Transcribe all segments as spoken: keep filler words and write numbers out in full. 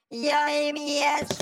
Jaj, mi ez?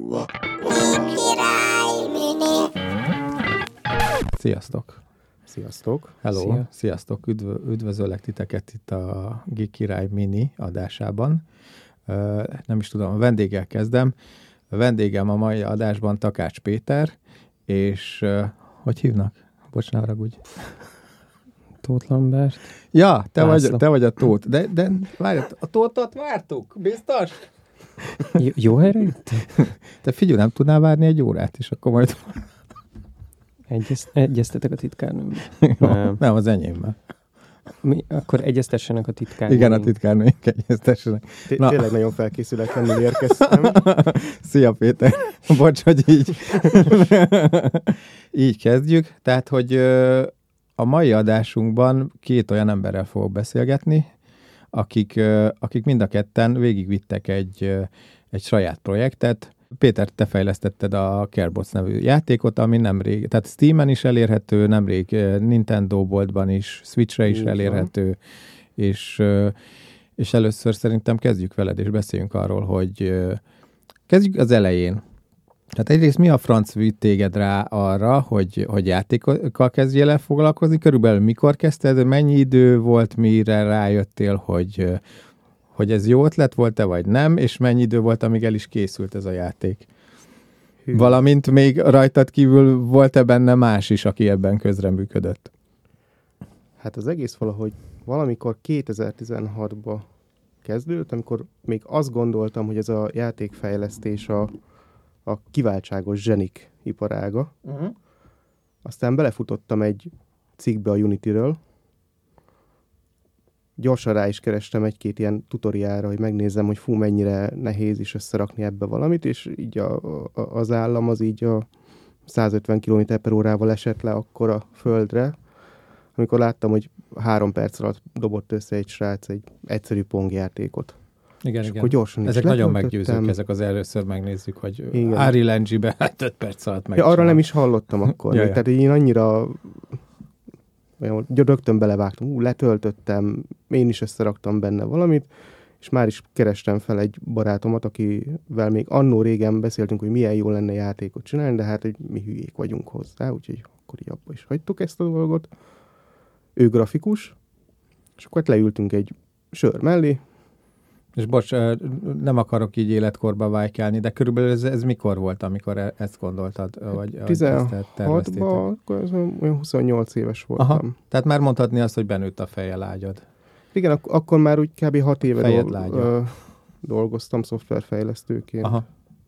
Király Mini. Sziasztok! Sziasztok! Hello! Szia. Sziasztok! Üdv- üdvözöllek titeket itt a Geek Király Mini adásában. Uh, nem is tudom, a vendéggel kezdem. A vendégem a mai adásban Takács Péter, és uh, hogy hívnak? Bocs, ne haragudj. Tóth Lambert. Ja, te László. vagy, te vagy a Tóth. De, de várj, a Tóthot vártuk? Biztos? J- jó helyre jött? Te figyelj, nem tudnál várni egy órát, és akkor majd... Egyez, egyeztetek a titkárnőmmel? Jó, Nem. nem, az enyémmel. Mi, akkor egyeztessenek a titkárnőink. Igen, a titkárnőink egyeztessenek. Té- Na. Tényleg nagyon felkészületlenül érkeztem. Szia, Péter! Bocs, hogy így. Így kezdjük. Tehát, hogy ö, a mai adásunkban két olyan emberrel fogok beszélgetni, akik, ö, akik mind a ketten végigvittek egy, ö, egy saját projektet. Péter, te fejlesztetted a Carebots nevű játékot, ami nemrég, tehát Steamen is elérhető, nemrég ö, Nintendo boltban is, Switchre is Így van. elérhető, és, ö, és először szerintem kezdjük veled, és beszéljünk arról, hogy ö, kezdjük az elején. Tehát egyrészt mi a franc vitt téged rá arra, hogy, hogy játékokkal kezdjél el foglalkozni? Körülbelül mikor kezdted? Mennyi idő volt, mire rájöttél, hogy, hogy ez jó ötlet volt-e, vagy nem? És mennyi idő volt, amíg el is készült ez a játék? Hű. Valamint még rajtad kívül volt-e benne más is, aki ebben közreműködött? Hát az egész valahogy valamikor kétezer-tizenhatban kezdődött, amikor még azt gondoltam, hogy ez a játékfejlesztés a, a kiváltságos zsenik iparága. Uh-huh. Aztán belefutottam egy cikkbe a Unityről. Gyorsan rá is kerestem egy-két ilyen tutoriálra, hogy megnézzem, hogy fú, mennyire nehéz is összerakni ebbe valamit, és így a, a, az állam az így a százötven kilométer per órával esett le akkor a földre, amikor láttam, hogy három perc alatt dobott össze egy srác egy egyszerű pongjátékot. Igen, És igen. akkor gyorsan is Ezek nagyon letöltöttem. meggyőzők, ezek az először megnézzük, hogy Igen. Ari Lengy-be hát öt perc alatt meg. Ja, arra nem is hallottam akkor. Ja, ja, ja. Tehát én annyira olyan, rögtön belevágtam, ú, letöltöttem, én is összeraktam benne valamit, és már is kerestem fel egy barátomat, akivel még annó régen beszéltünk, hogy milyen jó lenne játékot csinálni, de hát hogy mi hülyék vagyunk hozzá, úgyhogy akkor így abba is hagytuk ezt a dolgot. Ő grafikus, és akkor hát leültünk egy sör mellé. És bocs, nem akarok így életkorba vájkálni, de körülbelül ez, ez mikor volt, amikor e- ezt gondoltad? Vagy, vagy ezt terveztétek? tizenhatban, akkor az olyan huszonnyolc éves voltam. Aha, tehát már mondhatni azt, hogy benőtt a fejjel ágyad. Igen, ak- akkor már úgy kb. hat éve Fejed dolg- lágya. ö, dolgoztam szoftverfejlesztőként. Aha.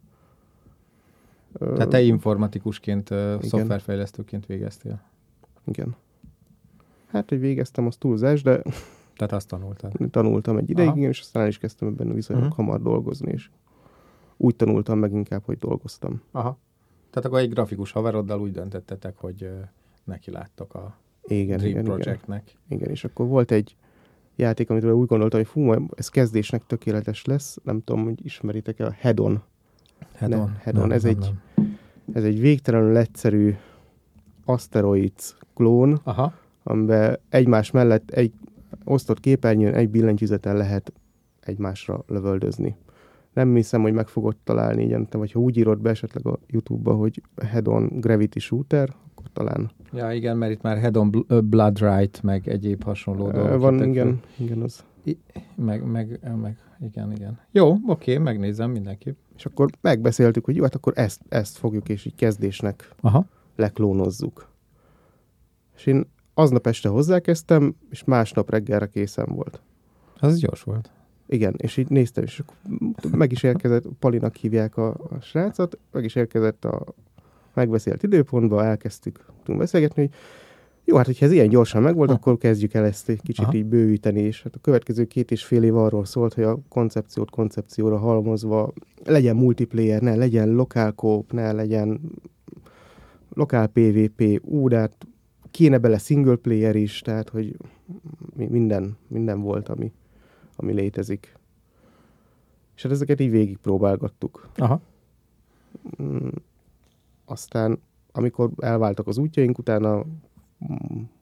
Ö, Tehát te informatikusként, ö, szoftverfejlesztőként végeztél. Igen. Hát, hogy végeztem, az túlzás, de Tehát azt tanultad. tanultam egy ideig, Aha. igen, és aztán el is kezdtem ebben viszonylag Mhm. hamar dolgozni, és úgy tanultam meg inkább, hogy dolgoztam. Aha. Tehát akkor egy grafikus haveroddal úgy döntöttetek, hogy ö, neki láttok a Igen, Dream igen, igen. Projectnek. Igen, és akkor volt egy játék, amit úgy gondoltam, hogy fú, majd ez kezdésnek tökéletes lesz. Nem tudom, hogy ismeritek-e a Head-on. Head-on. Ne, Head-on. Nem, Ez nem, egy- nem. Ez egy végtelenül egyszerű Asteroids klón, Aha. amiben egymás mellett egy osztott képernyőn, egy billentyűzeten lehet egymásra lövöldözni. Nem hiszem, hogy meg fogod találni ilyen, vagy ha úgy írod be esetleg a YouTube-ba, hogy Head-on Gravity Shooter, akkor talán Ja, igen, mert itt már Head-on Bl- Blood Right, meg egyéb hasonló Ö, dolgok. van, jöttek igen, igen, az. föl. Meg, meg, meg, igen, igen. Jó, oké, megnézem mindenképp. És akkor megbeszéltük, hogy jó, hát akkor ezt, ezt fogjuk, és így kezdésnek Aha. leklónozzuk. És én aznap este hozzákezdtem, és másnap reggelre készen volt. Az gyors volt. Igen, és így néztem, és akkor meg is érkezett, Palinak hívják a, a srácot, meg is érkezett a megbeszélt időpontba, elkezdtük tudunk beszélgetni, hogy jó, hát hogyha ez ilyen gyorsan megvolt, Ha. akkor kezdjük el ezt egy kicsit Aha. így bővíteni, és hát a következő két és fél év arról szólt, hogy a koncepciót koncepcióra halmozva legyen multiplayer, ne legyen lokál co-op, ne legyen lokál pé vé pé, ú, de hát kéne bele single player is, tehát hogy mi- minden, minden volt, ami, ami létezik. És hát ezeket így végigpróbálgattuk. Aha. Mm, aztán, amikor elváltak az útjaink, utána mm,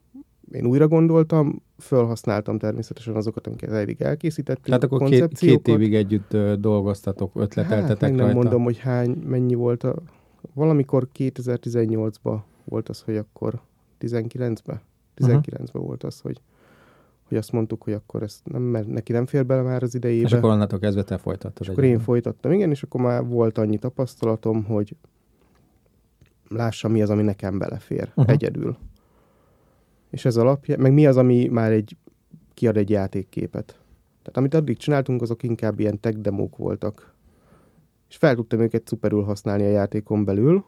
én újra gondoltam, felhasználtam természetesen azokat, amiket eddig elkészítettünk. Tehát akkor két, két évig együtt ö, dolgoztatok, ötleteltetek hát, meg nem rajta? mondom, hogy hány, mennyi volt a... Valamikor kétezer-tizennyolcban volt az, hogy akkor tizenkilencben? tizenkilencben uh-huh. volt az, hogy, hogy azt mondtuk, hogy akkor ezt nem, mert neki nem fér bele már az idejébe. És akkor onnantól kezdve te folytattad. És akkor én folytattam, igen, és akkor már volt annyi tapasztalatom, hogy lássam, mi az, ami nekem belefér uh-huh. egyedül. És ez alapja, meg mi az, ami már egy kiad egy játékképet. Tehát amit addig csináltunk, azok inkább ilyen tech demók voltak. És fel tudtam őket szuperül használni a játékon belül,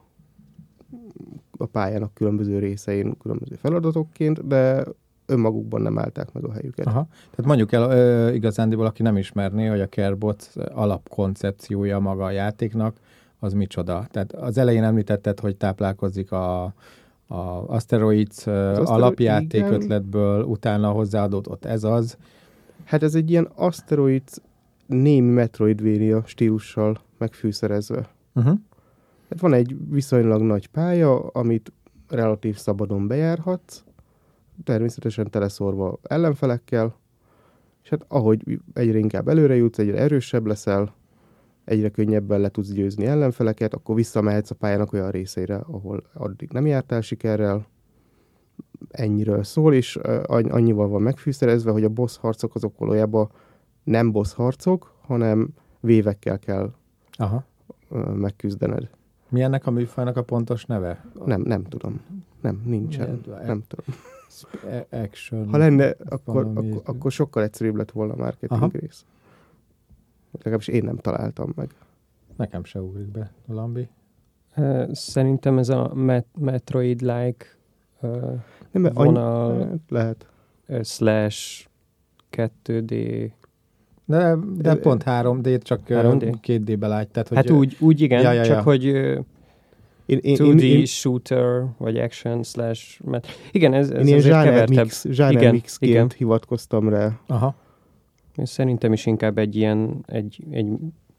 a pályának különböző részein, különböző feladatokként, de önmagukban nem állták meg a helyüket. Aha. Tehát mondjuk el, ö, igazándiból, aki nem ismerné, hogy a Carebot alapkoncepciója maga a játéknak, az micsoda. Tehát az elején említetted, hogy táplálkozik a, a Asteroids az alapjáték igen. ötletből, utána hozzáadott ez az. Hát ez egy ilyen Asteroids némi Metroidvania stílussal megfűszerezve. Uh-huh. Hát van egy viszonylag nagy pálya, amit relatív szabadon bejárhatsz, természetesen teleszórva ellenfelekkel, és hát ahogy egyre inkább előre jutsz, egyre erősebb leszel, egyre könnyebben le tudsz győzni ellenfeleket, akkor visszamehetsz a pályának olyan részeire, ahol addig nem jártál sikerrel. Ennyiről szól, és annyival van megfűszerezve, hogy a boss harcok azok valójában nem boss harcok, hanem vévekkel kell Aha. megküzdened. Mi ennek a műfajnak a pontos neve? Nem, nem tudom. Nem, nincsen. Nem, nem tudom. Action. Ha lenne, akkor, akkor, akkor sokkal egyszerűbb lett volna a marketing Aha. rész. Legalábbis én nem találtam meg. Nekem se ugrik be, Lambi. Uh, szerintem ez a Met- Metroid-like uh, nem, vonal annyi, lehet. Uh, slash kettő dé. De, de pont három dé, csak három dé? két dé-be látj. Tehát, hogy hát úgy, úgy igen, ja, ja, csak ja. hogy uh, én, én, two dé én, én, shooter, vagy action slash... Met- igen, ez, ez én azért kevertebb. Mix, zsáner mixként igen. hivatkoztam rá. Aha. És szerintem is inkább egy ilyen, egy, egy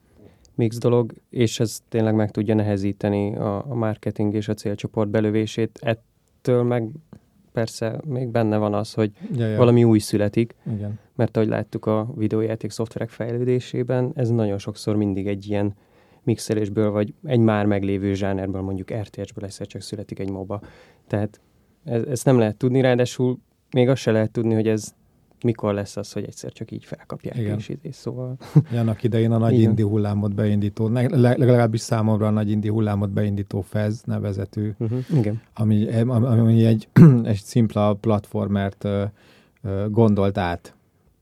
mix dolog, és ez tényleg meg tudja nehezíteni a, a marketing és a célcsoport belövését. Ettől meg persze még benne van az, hogy ja, ja. valami új születik, igen. mert ahogy láttuk a videójáték szoftverek fejlődésében, ez nagyon sokszor mindig egy ilyen mixelésből, vagy egy már meglévő zsánerből, mondjuk er té es-ből egyszer csak születik egy moba. Tehát ez, ezt nem lehet tudni, ráadásul még azt se lehet tudni, hogy ez mikor lesz az, hogy egyszer csak így felkapják igen. és idés, szóval... Annak idején a nagy indi hullámot beindító, legalábbis számomra a nagy indi hullámot beindító Fez nevezetű, uh-huh. igen. ami, ami egy, egy szimpla platformert uh, uh, gondolt át.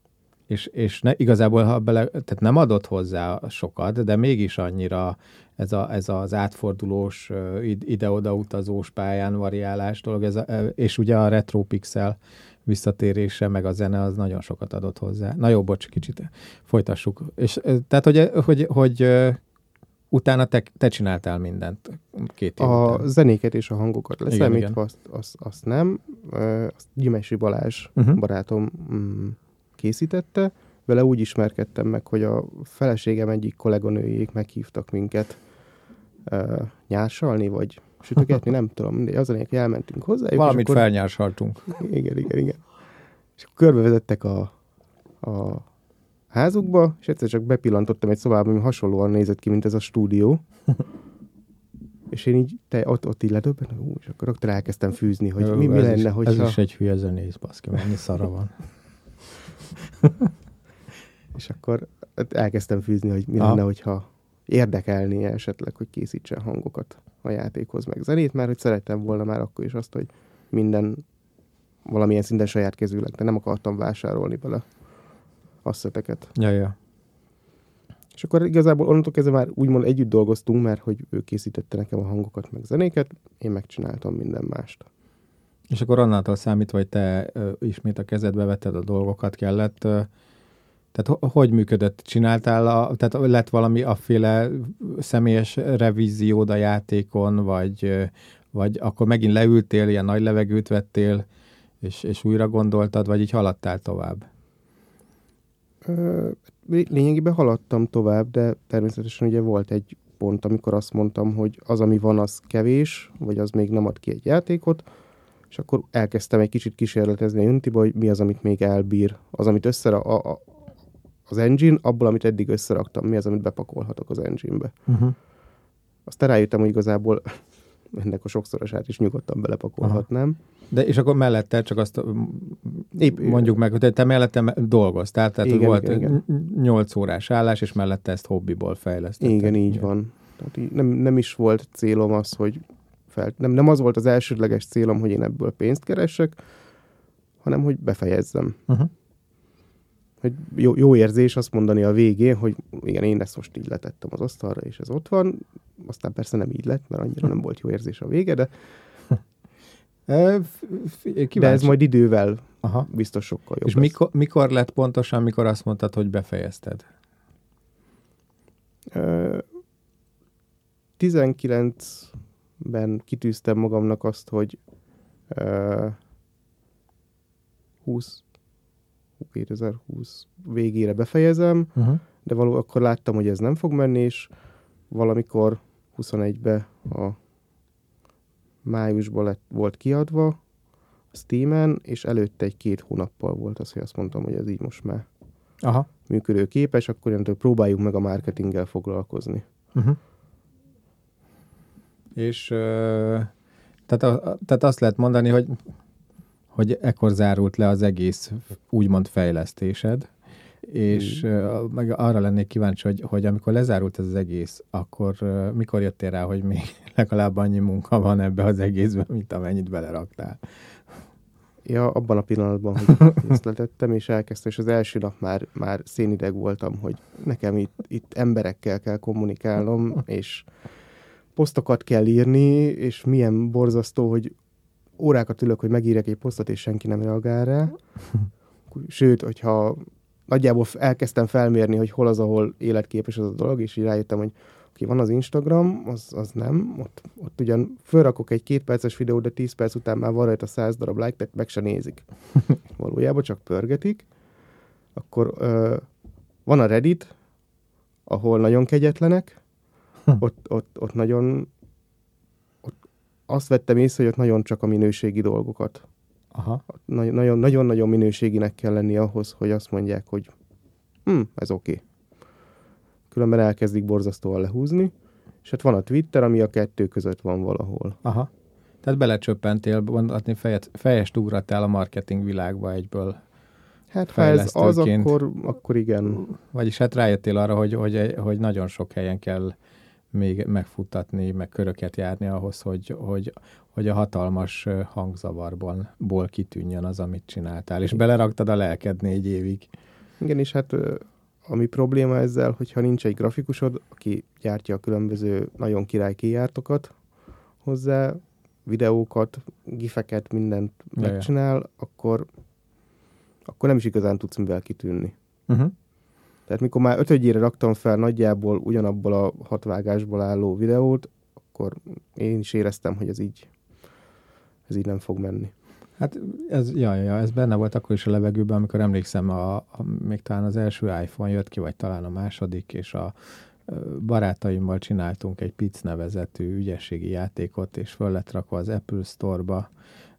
És, és ne, igazából ha bele, tehát nem adott hozzá sokat, de mégis annyira ez, a, ez az átfordulós, uh, ide-oda utazós pályán variálás dolog, ez a, és ugye a retro pixel visszatérése, meg a zene, az nagyon sokat adott hozzá. Na jó, bocs, kicsit folytassuk. És, tehát, hogy, hogy, hogy utána te, te csináltál mindent két év A után. zenéket és a hangokat leszámítva, azt, azt, azt nem. Azt Gyimesi Balázs uh-huh. barátom mm, készítette. Vele úgy ismerkedtem meg, hogy a feleségem egyik kolléganőjék meghívtak minket uh, nyársalni, vagy sütögetni, nem tudom, mindegy, az a lényeg, hogy elmentünk hozzá. Valamit akkor... felnyársaltunk. Igen, igen, igen. És akkor körbevezettek a, a házukba, és egyszer csak bepillantottam egy szobába, ami hasonlóan nézett ki, mint ez a stúdió. És én így, te, ott, ott így ledöbben, és akkor rögtön elkezdtem fűzni, hogy Ö, mi, mi lenne, is, hogyha... Ez is egy hülye zenész, baszki, mennyi szara van. És akkor elkezdtem fűzni, hogy mi lenne, hogyha érdekelné esetleg, hogy készítsen hangokat a játékhoz, meg zenét, mert hogy szerettem volna már akkor is azt, hogy minden valamilyen szinten saját kezűleg, de nem akartam vásárolni bele asszeteket. Ja, ja. És akkor igazából onnantól kezdve már úgymond együtt dolgoztunk, mert hogy ő készítette nekem a hangokat, meg zenéket, én megcsináltam minden mást. És akkor onnantól számítva, hogy te ö, ismét a kezedbe vetted a dolgokat, kellett... Ö, Tehát hogy működött? Csináltál, a, tehát lett valami afféle személyes revíziód a játékon, vagy, vagy akkor megint leültél, ilyen nagy levegőt vettél, és, és újra gondoltad, vagy így haladtál tovább? Lényegében haladtam tovább, de természetesen ugye volt egy pont, amikor azt mondtam, hogy az, ami van, az kevés, vagy az még nem ad ki egy játékot, és akkor elkezdtem egy kicsit kísérletezni a Unity-ba, hogy mi az, amit még elbír. Az, amit összera, a, a, az engine, abból, amit eddig összeraktam, mi az, amit bepakolhatok az engine-be. Uh-huh. Aztán rájöttem, hogy igazából ennek a sokszorosát is nyugodtan belepakolhatnám. Aha. De és akkor mellette csak azt Épp, mondjuk meg, hogy te mellette dolgoztál, tehát igen, volt igen. nyolc órás állás, és mellette ezt hobbiból fejlesztetted. Igen, így igen. van. Tehát nem, nem is volt célom az, hogy fel, nem, nem az volt az elsődleges célom, hogy én ebből pénzt keressek, hanem hogy befejezzem. Uh-huh. Hogy jó, jó érzés azt mondani a végén, hogy igen, én ezt most így letettem az asztalra, és ez ott van. Aztán persze nem így lett, mert annyira nem volt jó érzés a vége, de de ez majd idővel Aha. biztos sokkal jobb. És mikor, mikor lett pontosan, mikor azt mondtad, hogy befejezted? tizenkilencben kitűztem magamnak azt, hogy húsz kétezer-húsz végére befejezem, uh-huh. de való akkor láttam, hogy ez nem fog menni, és valamikor huszonegyben a májusban lett, volt kiadva a Steamen, és előtte egy-két hónappal volt az, hogy azt mondtam, hogy ez így most már Aha. működőképes, akkor jelentően próbáljuk meg a marketinggel foglalkozni. Uh-huh. És uh, tehát, a, tehát azt lehet mondani, hogy, hogy ekkor zárult le az egész úgymond fejlesztésed, és uh, meg arra lennék kíváncsi, hogy, hogy amikor lezárult ez az egész, akkor uh, mikor jöttél rá, hogy még legalább annyi munka van ebbe az egészben, mint amennyit beleraktál? Ja, abban a pillanatban, hogy ezt letettem, és elkezdtem, és az első nap már, már szénideg voltam, hogy nekem itt, itt emberekkel kell kommunikálnom, és posztokat kell írni, és milyen borzasztó, hogy órákat ülök, hogy megírjak egy posztot, és senki nem reagál rá. Sőt, hogyha nagyjából elkezdtem felmérni, hogy hol az, ahol életképes az a dolog, és így rájöttem, hogy oké, van az Instagram, az, az nem. Ott, ott ugyan fölrakok egy két perces videót, de tíz perc után már van rajta száz darab like, tehát meg se nézik. Valójában csak pörgetik. Akkor ö, van a Reddit, ahol nagyon kegyetlenek. Ott, ott, ott nagyon... Ott azt vettem észre, hogy ott nagyon csak a minőségi dolgokat. Aha. Nagyon-nagyon minőséginek kell lenni ahhoz, hogy azt mondják, hogy hm, ez oké. Okay. Különben elkezdik borzasztóan lehúzni, és hát van a Twitter, ami a kettő között van valahol. Aha. Tehát belecsöppentél, mondhatni, fejet, fejest ugrattál a marketing világba egyből. Hát ha ez az, akkor, akkor igen. Vagyis hát rájöttél arra, hogy, hogy, hogy nagyon sok helyen kell még megfuttatni, meg köröket járni ahhoz, hogy, hogy, hogy a hatalmas hangzavarból ból kitűnjön az, amit csináltál. És beleraktad a lelked négy évig. Igen, és hát ami probléma ezzel, hogyha nincs egy grafikusod, aki gyártja a különböző nagyon király kijártokat hozzá, videókat, gifeket, mindent Jaja. megcsinál, akkor, akkor nem is igazán tudsz mivel kitűnni. Uh-huh. Tehát mikor már ötödjére raktam fel nagyjából ugyanabból a hat vágásból álló videót, akkor én is éreztem, hogy ez így, ez így nem fog menni. Hát ez, ja, ja, ez benne volt akkor is a levegőben, amikor emlékszem, a, a, még talán az első iPhone jött ki, vagy talán a második, és a barátaimmal csináltunk egy Pic nevezetű ügyességi játékot, és föl lett rakva az Apple Store-ba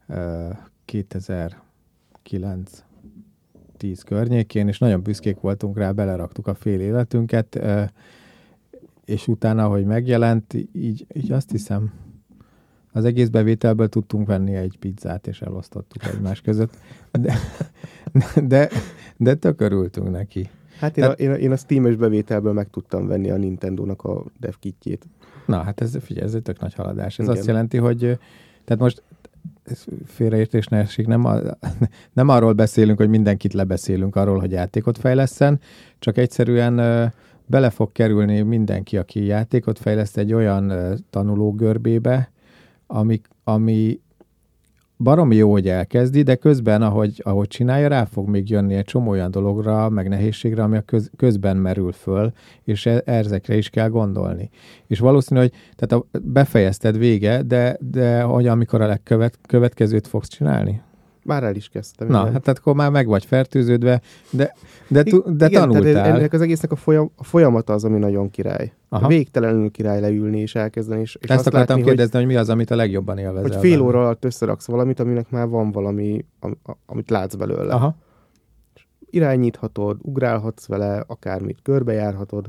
kétezer-kilenc tíz környékén, és nagyon büszkék voltunk rá, beleraktuk a fél életünket, és utána, hogy megjelent, így, így azt hiszem, az egész bevételből tudtunk venni egy pizzát, és elosztottuk egymás között, de, de, de tök örültünk neki. Hát én, Tehát, a, én, a, én a Steam-es bevételből meg tudtam venni a Nintendo-nak a dev kitjét. Na, hát ez, figyelj, ez egy tök nagy haladás. Ez Igen. azt jelenti, hogy tehát most félreértés ne esik, nem, a, nem arról beszélünk, hogy mindenkit lebeszélünk arról, hogy játékot fejlesszen, csak egyszerűen uh, bele fog kerülni mindenki, aki játékot fejleszt egy olyan uh, tanulógörbébe, ami, ami baromi jó, hogy elkezdi, de közben, ahogy, ahogy csinálja, rá fog még jönni egy csomó olyan dologra, meg nehézségre, ami a köz, közben merül föl, és e, ezekre is kell gondolni. És valószínű, hogy tehát a, befejezted vége, de, de hogy amikor a legkövet, következőt fogsz csinálni? Már el is kezdtem. Na, igen. hát akkor már meg vagy fertőződve, de, de, tu, de igen, tanultál. Tehát ennek az egésznek a, folyam, a folyamata az, ami nagyon király. Aha. Végtelenül király leülni és elkezdeni. És, és Ezt azt akartam látni, kérdezni, hogy, hogy mi az, amit a legjobban élvezel. hogy, hogy fél benne. óra alatt összeraksz valamit, aminek már van valami, am, amit látsz belőle. Aha. Irányíthatod, ugrálhatsz vele, akármit körbejárhatod,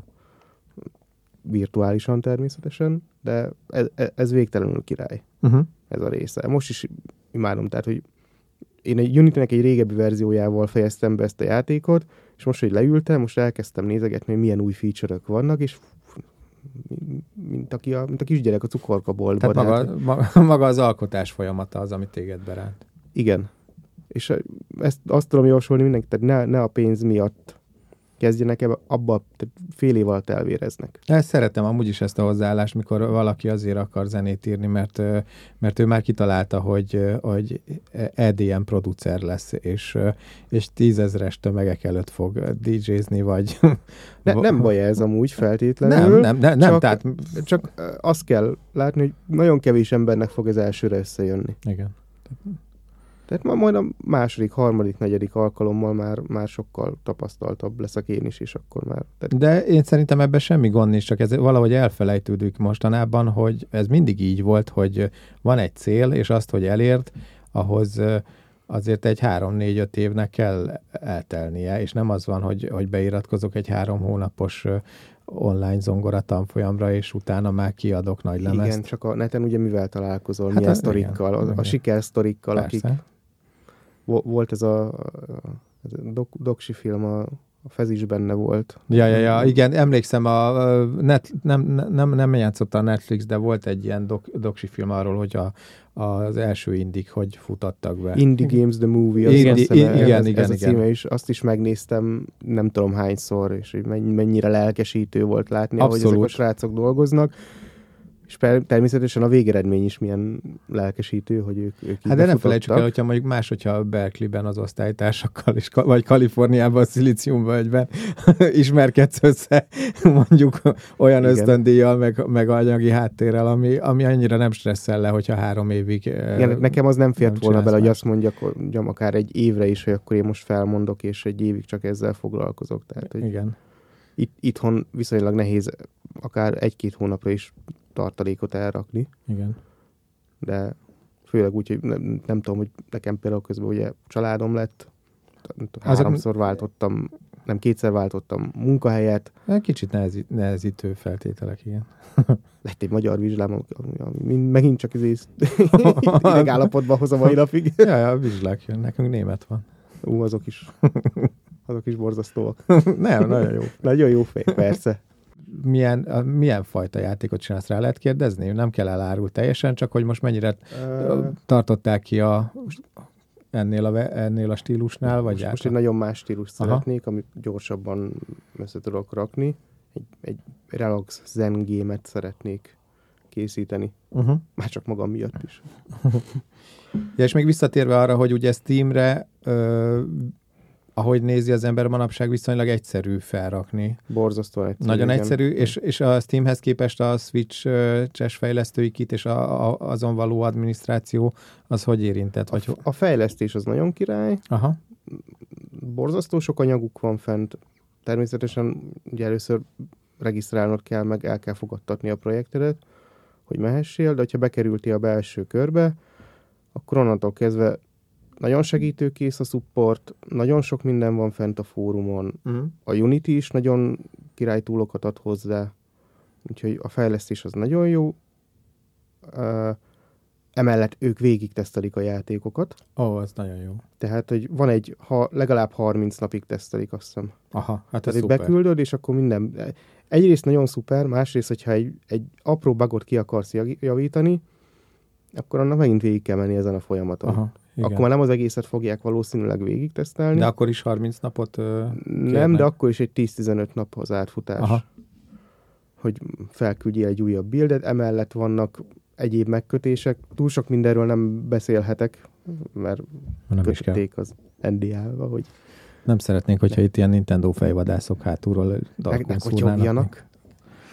virtuálisan természetesen, de ez, ez végtelenül király, Uh-huh. ez a része. Most is imádom, tehát, hogy én egy Unity-nek egy régebbi verziójával fejeztem be ezt a játékot, és most, hogy leültem, most elkezdtem nézegetni, hogy milyen új feature-ök vannak, és mint, aki a, mint a kisgyerek a cukorkaboltban. Tehát maga, tehát, maga, maga az alkotás folyamata az, amit téged beránt. igen. És ezt azt tudom javasolni mindenki, tehát ne, ne a pénz miatt kezdjenek ebbe, abba tehát fél év alatt elvéreznek. Ezt szeretem amúgy is ezt a hozzáállást, mikor valaki azért akar zenét írni, mert, mert ő már kitalálta, hogy, hogy é dé em producer lesz, és, és tízezres tömegek előtt fog dé jézni, vagy... Ne, nem baj ez amúgy feltétlenül. Nem, nem, nem, nem csak, tehát... csak azt kell látni, hogy nagyon kevés embernek fog ez elsőre összejönni. Igen. Tehát ma majd a második, harmadik, negyedik alkalommal már, már sokkal tapasztaltabb leszek én is, és akkor már... Tehát... De én szerintem ebben semmi gond nincs, csak ez valahogy elfelejtődik mostanában, hogy ez mindig így volt, hogy van egy cél, és azt, hogy elért, ahhoz azért egy három-négy-öt évnek kell eltelnie, és nem az van, hogy, hogy beiratkozok egy három hónapos online zongora tanfolyamra, és utána már kiadok nagy lemezt. Igen, csak a neten ugye mivel találkozol, Hát milyen a- sztorikkal, igen, a, a igen. sikersztorikkal, akik... Persze. Vo- Volt ez a, ez a dok, doksi film, a, a Fez is benne volt. Ja, ja, ja, igen, emlékszem, a net, nem, nem, nem játszott a Netflix, de volt egy ilyen dok, doksi film arról, hogy a, az első indik, hogy futattak be. Indie Games the Movie, azt Indie- hiszem, igen, ez, igen, ez igen, a igen. címe is, azt is megnéztem nem tudom hányszor, és hogy menny- mennyire lelkesítő volt látni, Abszolút. ahogy ezek a srácok dolgoznak. És per- természetesen a végeredmény is milyen lelkesítő, hogy ők, ők így Hát de nem befutottak. felejtsük el, hogyha mondjuk más, hogyha Berkeleyben az osztálytársakkal, is, vagy Kaliforniában, a Szilíciumvölgyben ismerkedsz össze, mondjuk olyan Igen. ösztöndíjjal, meg, meg anyagi háttérrel, ami, ami annyira nem stresszel le, hogyha három évig... Igen, nekem az nem fért nem volna bele, hogy csinálsz azt mondjak, mondjam akár egy évre is, hogy akkor én most felmondok, és egy évig csak ezzel foglalkozok. Tehát, hogy Igen. itt, itthon viszonylag nehéz akár egy-két hónapra is tartalékot elrakni, Igen. de főleg úgy, hogy nem, nem tudom, hogy nekem például közben ugye családom lett, Azok- háromszor váltottam, nem kétszer váltottam munkahelyet, Kicsit nehezí, nehezítő feltételek, igen. lett egy magyar vizsgám, ami, ami megint csak ez ideg állapotban hoz a mai napig. Ja, ja, vizslák jön, nekünk német van. Ú, azok is, azok is borzasztóak. Nem, nagyon jó. Nagyon jó fej, persze. Milyen, a, milyen fajta játékot csinálsz, rá lehet kérdezni? Nem kell elárul teljesen, csak hogy most mennyire Uh, tartották ki a, ennél, a, ve- ennél a stílusnál, vagy most, most egy által- nagyon más stílust Aha. szeretnék, amit gyorsabban össze tudok rakni. Egy, egy relax zen game-et szeretnék készíteni. Uh-huh. Már csak magam miatt is. Ja, és még visszatérve arra, hogy ugye Steamre, ö, ahogy nézi az ember manapság, viszonylag egyszerű felrakni. Borzasztóan egyszerű. Nagyon igen. egyszerű, és, és a Steamhez képest a Switch-es fejlesztői kit és a, a, azon való adminisztráció, az hogy érintett? Vagy... A, a fejlesztés az nagyon király, Aha. borzasztó sok anyaguk van fent. Természetesen ugye először regisztrálnod kell, meg el kell fogadtatni a projektedet, hogy mehessél, de hogyha bekerültél a belső körbe, akkor onnantól kezdve nagyon segítőkész a support, nagyon sok minden van fent a fórumon, Uh-huh. a Unity is nagyon királytúlokat ad hozzá, úgyhogy a fejlesztés az nagyon jó. Uh, emellett ők végig tesztelik a játékokat, Ó, oh, az nagyon jó. tehát hogy van egy, ha legalább harminc napig tesztelik, azt hiszem. Aha, hát ez Tehát, hogy szuper. beküldöd, és akkor minden... Egyrészt nagyon szuper, másrészt, hogyha egy, egy apró bugot ki akarsz javítani, akkor annak megint végig kell menni ezen a folyamaton. Aha, igen. Akkor már nem az egészet fogják valószínűleg végig tesztelni. De akkor is harminc napot ö, Nem, kérnek? de akkor is egy tíz-tizenöt nap az átfutás. Aha. Hogy felküldjél egy újabb buildet, emellett vannak egyéb megkötések. Túl sok mindenről nem beszélhetek, mert Nem is kell. kötötték az en dé á-ba, hogy Nem szeretnénk, hogyha itt ilyen Nintendo fejvadászok hátulról ne, darkon ne szúrnának. kotyogjanak.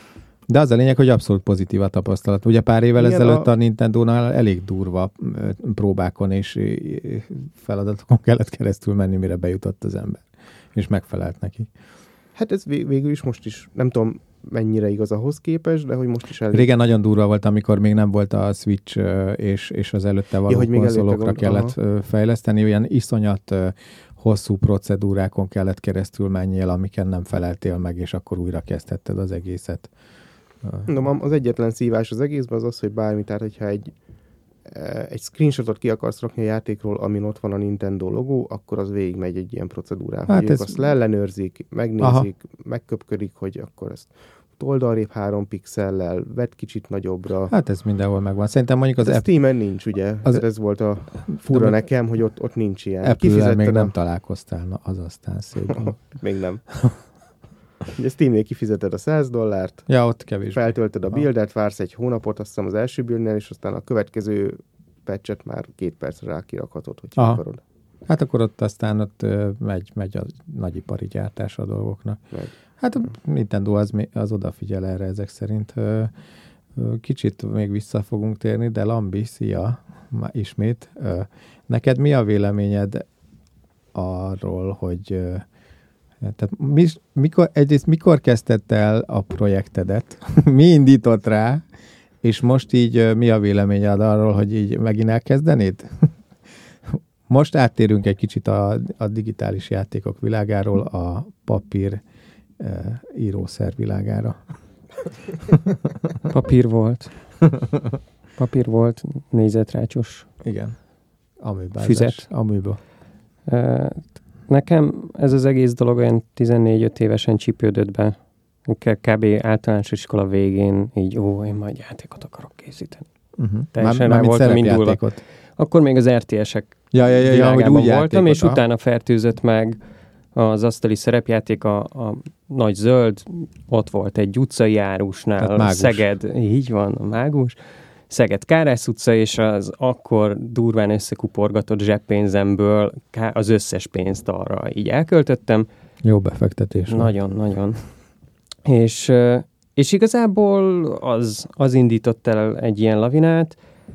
De az a lényeg, hogy abszolút pozitív a tapasztalat. Ugye pár évvel Igen, ezelőtt a... a... a Nintendónál elég durva ö, próbákon és ö, feladatokon kellett keresztül menni, mire bejutott az ember. És megfelelt neki. Hát ez vég- végül is most is, nem tudom mennyire igaz ahhoz képest, de hogy most is elég. Régen nagyon durva volt, amikor még nem volt a Switch ö, és, és az előtte való Ja, hogy még konzolokra előtte kellett gond- ö, fejleszteni. Olyan iszonyat ö, hosszú procedúrákon kellett keresztül menjél, amiken nem feleltél meg, és akkor újra kezdhetted az egészet. Mondom, az egyetlen szívás az egészben az az, hogy bármi, tehát hogyha egy, egy screenshotot ki akarsz rakni a játékról, amin ott van a Nintendo logó, akkor az végigmegy egy ilyen procedúrán. Hát hogy ez... ők azt leellenőrzik, megnézik, Aha. megköpködik, hogy akkor ezt oldalrébb három pixellel, vedd kicsit nagyobbra. Hát ez mindenhol megvan. Szerintem mondjuk az... Az App... Steam-en nincs, ugye? Az... Ez volt a fura de nekem, hogy ott, ott nincs ilyen. Apple-lel még a... nem találkoztál, na az aztán szép. Még nem. Ugye Steamnél kifizeted a száz dollárt, ja, ott kevés. Feltöltöd a buildet, vársz egy hónapot, azt hiszem az első buildnél, és aztán a következő patchet már két percre rá kirakhatod, hogy akarod. Hát akkor ott aztán ott uh, megy, megy a nagyipari gyártás a dolgoknak. Megy. Hát a Nintendo az, az odafigyel erre ezek szerint. Uh, uh, kicsit még vissza fogunk térni, de Lambi, szia, már ismét. Uh, neked mi a véleményed arról, hogy uh, tehát mi, mikor, egyrészt mikor kezdted el a projektedet? Mi indított rá? És most így mi a véleményed arról, hogy így megint elkezdenéd? Most áttérünk egy kicsit a, a digitális játékok világáról a papír e, írószer világára. Papír volt. Papír volt, négyzetrácsos. Igen. Amőbázás. Füzet. Amőba. E, nekem ez az egész dolog olyan tizennégy-öt évesen csípődött be. Kb. Általános iskola végén így, ó, én majd játékot akarok készíteni. Uh-huh. Teljesen rá voltam indulva. Akkor még az er té esek ja, ja, ja, világában ja, voltam, és aha. utána fertőzött meg az asztali szerepjáték, a, a Nagy Zöld, ott volt egy utcai árusnál, Szeged, így van, a mágus, Szeged Kárász utca, és az akkor durván összekuporgatott zseppénzemből az összes pénzt arra így elköltöttem. Jó befektetés. Nagyon, nagyon. És, és igazából az, az indított el egy ilyen lavinát,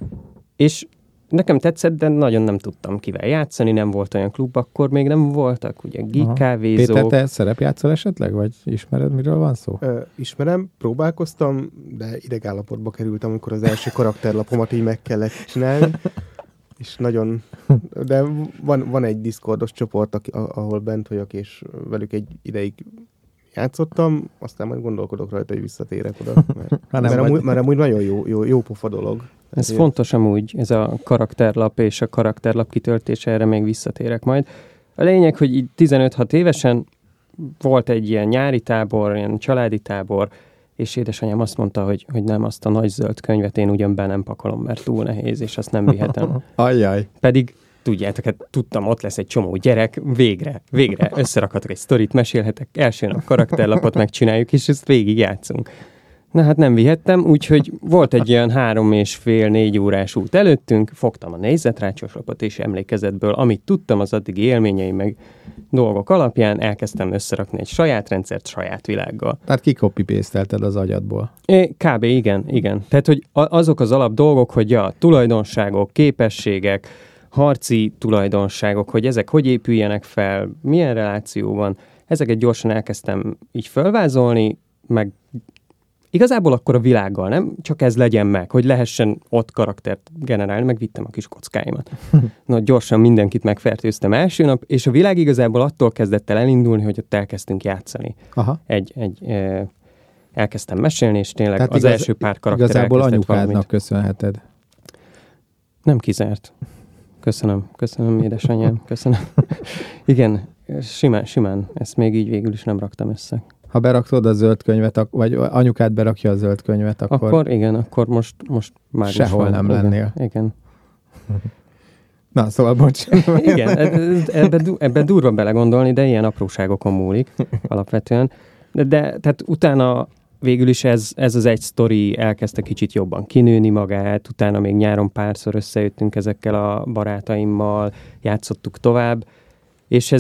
és nekem tetszett, de nagyon nem tudtam kivel játszani, nem volt olyan klub, akkor még nem voltak, ugye geek kávézók. Péter, te szerepjátszol esetleg, vagy ismered, miről van szó? Ö, ismerem, próbálkoztam, de idegállapotba kerültem, amikor az első karakterlapomat így meg kellett csinálni, és nagyon, de van, van egy Discordos csoport, ahol bent vagyok, és velük egy ideig játszottam, aztán majd gondolkodok rajta, hogy visszatérek oda, mert, mert, amúgy, mert amúgy nagyon jó, jó, jó pofa dolog. Ez Ezért. fontos amúgy, ez a karakterlap és a karakterlap kitöltése, erre még visszatérek majd. A lényeg, hogy így tizenöt-hat évesen volt egy ilyen nyári tábor, ilyen családi tábor, és édesanyám azt mondta, hogy, hogy nem, azt a Nagy Zöld könyvet én ugyan be nem pakolom, mert túl nehéz, és azt nem vihetem. Ajjaj. Pedig tudjátok, hát tudtam, ott lesz egy csomó gyerek, végre, végre összerakhatok egy sztorit, mesélhetek, első nap karakterlapot megcsináljuk, és ezt végig játszunk. Na hát nem vihettem, úgyhogy volt egy ilyen három és fél, négy órás út előttünk, fogtam a négyzetrácsos lapot, és emlékezetből, amit tudtam az addigi élményeim meg dolgok alapján, elkezdtem összerakni egy saját rendszert saját világgal. Tehát kikopi-pésztelted az agyadból. É, kb. igen, igen. Tehát, hogy azok az alap dolgok, hogy a tulajdonságok, képességek, harci tulajdonságok, hogy ezek hogy épüljenek fel, milyen reláció van, ezeket gyorsan elkezdtem így felvázolni, meg igazából akkor a világgal, nem? Csak ez legyen meg, hogy lehessen ott karaktert generálni, meg vittem a kis kockáimat. Na, gyorsan mindenkit megfertőztem első nap, és a világ igazából attól kezdett el elindulni, hogy ott elkezdtünk játszani. Aha. Egy, egy, e, elkezdtem mesélni, és tényleg tehát az igaz, első pár karakter igazából anyukádnak valamit. Köszönheted. Nem kizárt. Köszönöm, köszönöm, édesanyám, köszönöm. Igen, simán, simán, ezt még így végül is nem raktam össze. Ha beraktod a zöld könyvet, vagy anyukád berakja a zöld könyvet, akkor... Akkor igen, akkor most, most már sehol nem igen, lennél. Igen. Na, szóval bocs. Igen, ebbe, ebbe durva belegondolni, de ilyen apróságokon múlik alapvetően. De, de tehát utána végül is ez, ez az egy sztori elkezdte kicsit jobban kinőni magát, utána még nyáron párszor összejöttünk ezekkel a barátaimmal, játszottuk tovább, és ez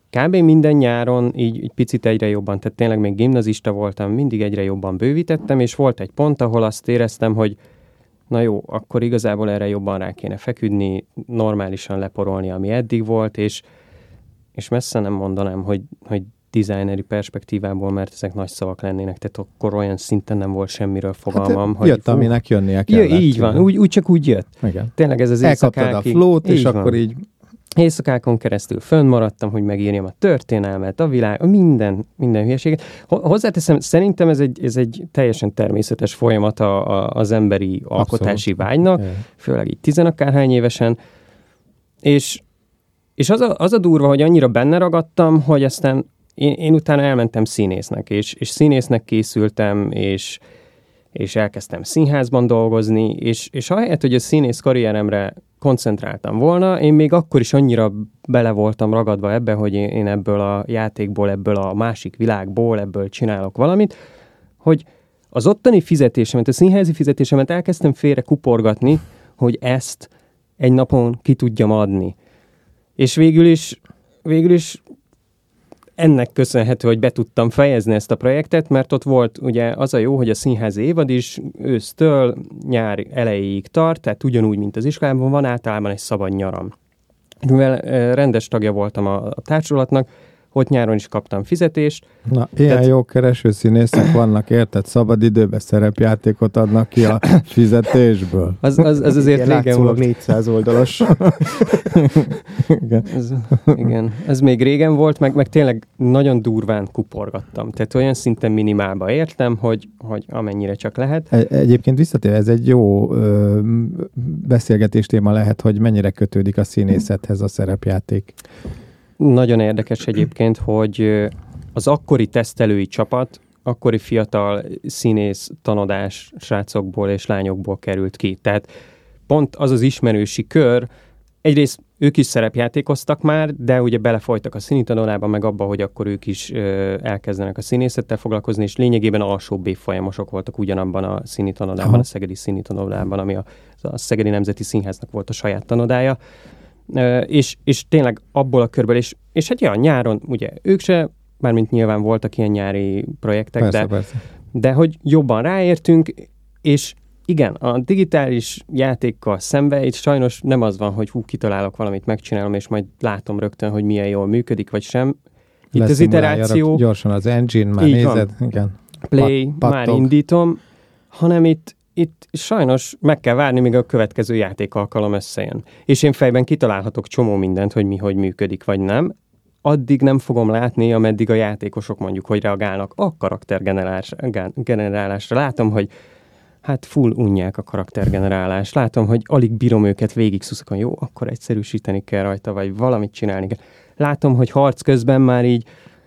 kb. Minden nyáron így, így picit egyre jobban, tehát tényleg még gimnazista voltam, mindig egyre jobban bővítettem, és volt egy pont, ahol azt éreztem, hogy na jó, akkor igazából erre jobban rá kéne feküdni, normálisan leporolni, ami eddig volt, és, és messze nem mondanám, hogy, hogy designeri perspektívából, mert ezek nagy szavak lennének, tehát akkor olyan szinten nem volt semmiről fogalmam. Hát, hogy jött, fú, aminek jönnie kellett. Jö, így van, úgy, úgy csak úgy jött. Igen. Tényleg ez az elkaptad éjszakákig. a flót, és így akkor van. így... Éjszakákon keresztül fönnmaradtam, hogy megírjam a történelmet, a világ, a minden, minden hülyeséget. Hozzáteszem, szerintem ez egy, ez egy teljesen természetes folyamat a, a, az emberi Abszolút. alkotási vágynak, yeah. főleg így tizenakárhány évesen, és, és az, a, az a durva, hogy annyira benne ragadtam, hogy aztán én, én utána elmentem színésznek, és, és színésznek készültem, és, és elkezdtem színházban dolgozni, és, és ahelyett, hogy a színész karrieremre koncentráltam volna, én még akkor is annyira bele voltam ragadva ebbe, hogy én, én ebből a játékból, ebből a másik világból, ebből csinálok valamit, hogy az ottani fizetésemet, a színházi fizetésemet elkezdtem félre kuporgatni, hogy ezt egy napon ki tudjam adni. És végül is, végül is ennek köszönhető, hogy be tudtam fejezni ezt a projektet, mert ott volt ugye az a jó, hogy a színházi évad is ősztől nyár elejéig tart, tehát ugyanúgy, mint az iskolában van általában egy szabad nyaram. Mivel rendes tagja voltam a, a társulatnak, ott nyáron is kaptam fizetést. Na, ilyen Tehát... jó kereső színészek vannak, érted? Szabad időben szerepjátékot adnak ki a fizetésből. Az, az, az azért igen, régen volt. négyszáz oldalas. igen. Ez, igen. Ez még régen volt, meg, meg tényleg nagyon durván kuporgattam. Tehát olyan szinten minimálba értem, hogy, hogy amennyire csak lehet. Egy, egyébként visszatérve, ez egy jó ö, beszélgetés téma lehet, hogy mennyire kötődik a színészethez a szerepjáték. Nagyon érdekes egyébként, hogy az akkori tesztelői csapat, akkori fiatal színész tanodás srácokból és lányokból került ki. Tehát pont az az ismerősi kör, egyrészt ők is szerepjátékoztak már, de ugye belefolytak a színitanodába, meg abba, hogy akkor ők is ö, elkezdenek a színészettel foglalkozni, és lényegében alsóbb évfolyamosok voltak ugyanabban a színitanodában, Aha. a Szegedi színitanodában, ami a, a Szegedi Nemzeti Színháznak volt a saját tanodája. Uh, és, és tényleg abból a körből, és, és hát ja, nyáron ugye ők se, mármint nyilván voltak ilyen nyári projektek, persze, de, persze. de hogy jobban ráértünk, és igen, a digitális játékkal szembe itt sajnos nem az van, hogy hú, kitalálok valamit, megcsinálom, és majd látom rögtön, hogy milyen jól működik, vagy sem. Itt az iteráció... Gyorsan az engine, már nézed, igen. Play, Pat, már indítom, hanem itt Itt sajnos meg kell várni, míg a következő játékalkalom összejön. És én fejben kitalálhatok csomó mindent, hogy mi hogy működik, vagy nem. Addig nem fogom látni, ameddig a játékosok mondjuk, hogy reagálnak a karaktergenerálásra. Látom, hogy hát full unják a karaktergenerálást. Látom, hogy alig bírom őket végig szuszakon. Jó, akkor egyszerűsíteni kell rajta, vagy valamit csinálni kell. Látom, hogy harc közben már így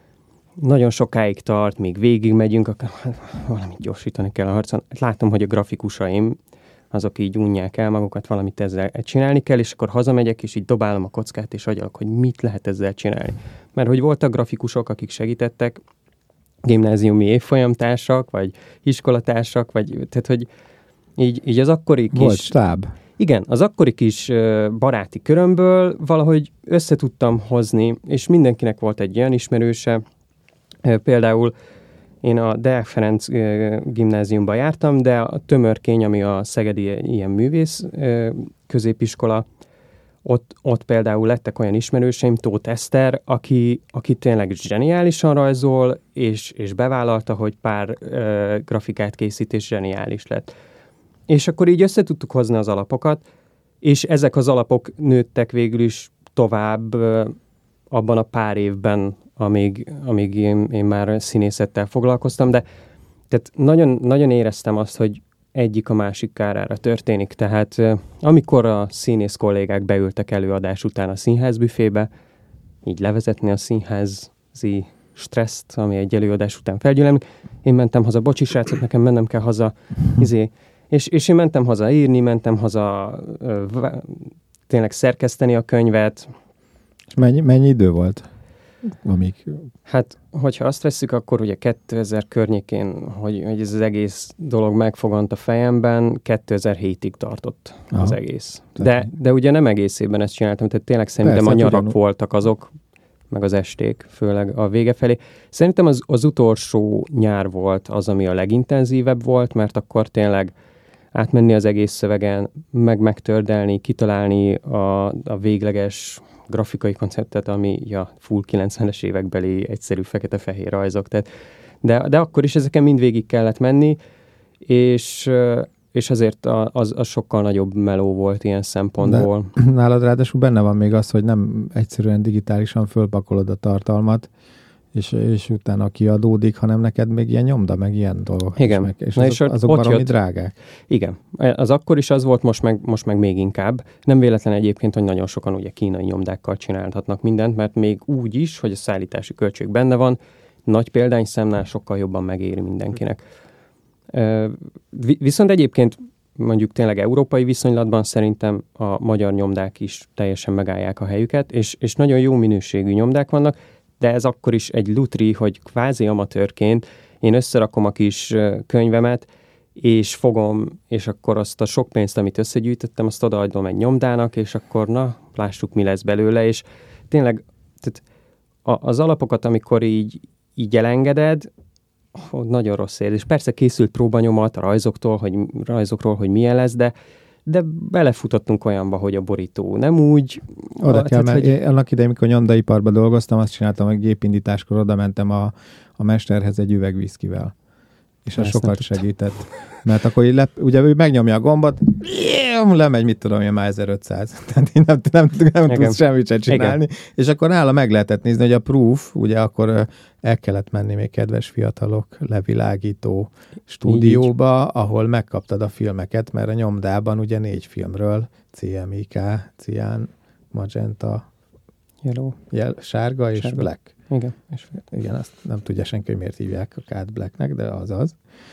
nagyon sokáig tart, még végig megyünk, akkor valamit gyorsítani kell a harcon. Látom, hogy a grafikusaim, azok így unják el magukat, valamit ezzel csinálni kell, és akkor hazamegyek, és így dobálom a kockát, és agyalok, hogy mit lehet ezzel csinálni. Mert hogy voltak grafikusok, akik segítettek, gimnáziumi évfolyamtársak, vagy iskolatársak, vagy tehát, hogy így, így az akkori kis... Volt stáb. Igen, az akkori kis baráti körömből valahogy összetudtam hozni, és mindenkinek volt egy olyan ismerőse. Például én a Deák Ferenc gimnáziumba jártam, de a Tömörkény, ami a szegedi ilyen művész középiskola, ott, ott például lettek olyan ismerőseim, Tóth Eszter, aki, aki tényleg zseniálisan rajzol, és, és bevállalta, hogy pár uh, grafikát készít, és zseniális lett. És akkor így össze tudtuk hozni az alapokat, és ezek az alapok nőttek végül is tovább uh, abban a pár évben, amíg, amíg én, én már színészettel foglalkoztam, de tehát nagyon, nagyon éreztem azt, hogy egyik a másik kárára történik. Tehát uh, amikor a színész kollégák beültek előadás után a színházbüfébe, így levezetni a színházi stresszt, ami egy előadás után felgyűlöm, én mentem haza, bocsi srácok, nekem mennem kell haza, izé, és, és én mentem haza írni, mentem haza uh, tényleg szerkeszteni a könyvet. És mennyi, mennyi idő volt? Amíg... Hát, hogyha azt vesszük, akkor ugye kétezer környékén, hogy, hogy ez az egész dolog megfogant a fejemben, kétezer-hétig tartott Aha. az egész. De, de ugye nem egész évben ezt csináltam, tehát tényleg szerintem Persze, a nyarak ugyanúgy. voltak azok, meg az esték, főleg a vége felé. Szerintem az, az utolsó nyár volt az, ami a legintenzívebb volt, mert akkor tényleg átmenni az egész szövegen, meg megtördelni, kitalálni a, a végleges grafikai konceptet, ami ja, full kilencvenes évekbeli egyszerű fekete-fehér rajzok. Tehát, de, de akkor is ezeken mind végig kellett menni, és, és azért az, az sokkal nagyobb meló volt ilyen szempontból. De nálad ráadásul benne van még az, hogy nem egyszerűen digitálisan fölpakolod a tartalmat, és, és utána kiadódik, hanem neked még ilyen nyomda, meg ilyen dolgok. Igen. Meg, és Na azok, és azok baromi jött... drágák. Igen. Az akkor is az volt, most meg, most meg még inkább. Nem véletlen egyébként, hogy nagyon sokan ugye kínai nyomdákkal csinálhatnak mindent, mert még úgy is, hogy a szállítási költség benne van, nagy példányszámnál sokkal jobban megéri mindenkinek. Viszont egyébként mondjuk tényleg európai viszonylatban szerintem a magyar nyomdák is teljesen megállják a helyüket, és, és nagyon jó minőségű nyomdák vannak, de ez akkor is egy lutri, hogy kvázi amatőrként én összerakom a kis könyvemet, és fogom, és akkor azt a sok pénzt, amit összegyűjtöttem, azt odaadom egy nyomdának, és akkor na, lássuk, mi lesz belőle, és tényleg tehát az alapokat, amikor így, így elengeded, oh, nagyon rossz érzés. Persze készült próbanyomat a rajzoktól, hogy, rajzokról, hogy milyen lesz, de de belefutottunk olyanba, hogy a borító nem úgy... Oda a, kell, tehát, mert hogy... annak idején, mikor nyomdaiparban dolgoztam, azt csináltam, hogy gépindításkor oda mentem a, a mesterhez egy üveg viszkivel. És az sokat segített. Mert akkor így lep, ugye ő megnyomja a gombot, lemegy, mit tudom én, már ezerötszáz. Tehát így nem, nem, nem, nem tudsz semmit sem csinálni. Igen. És akkor nála meg lehetett nézni, hogy a proof, ugye akkor el kellett menni még, kedves fiatalok, levilágító stúdióba, így, ahol megkaptad a filmeket, mert a nyomdában ugye négy filmről, cé em i ká, cián, magenta, Yellow. Jel, sárga és sárga. Black. Igen. És igen, azt nem tudja senki, hogy miért hívják a Cat Blacknek, de az az.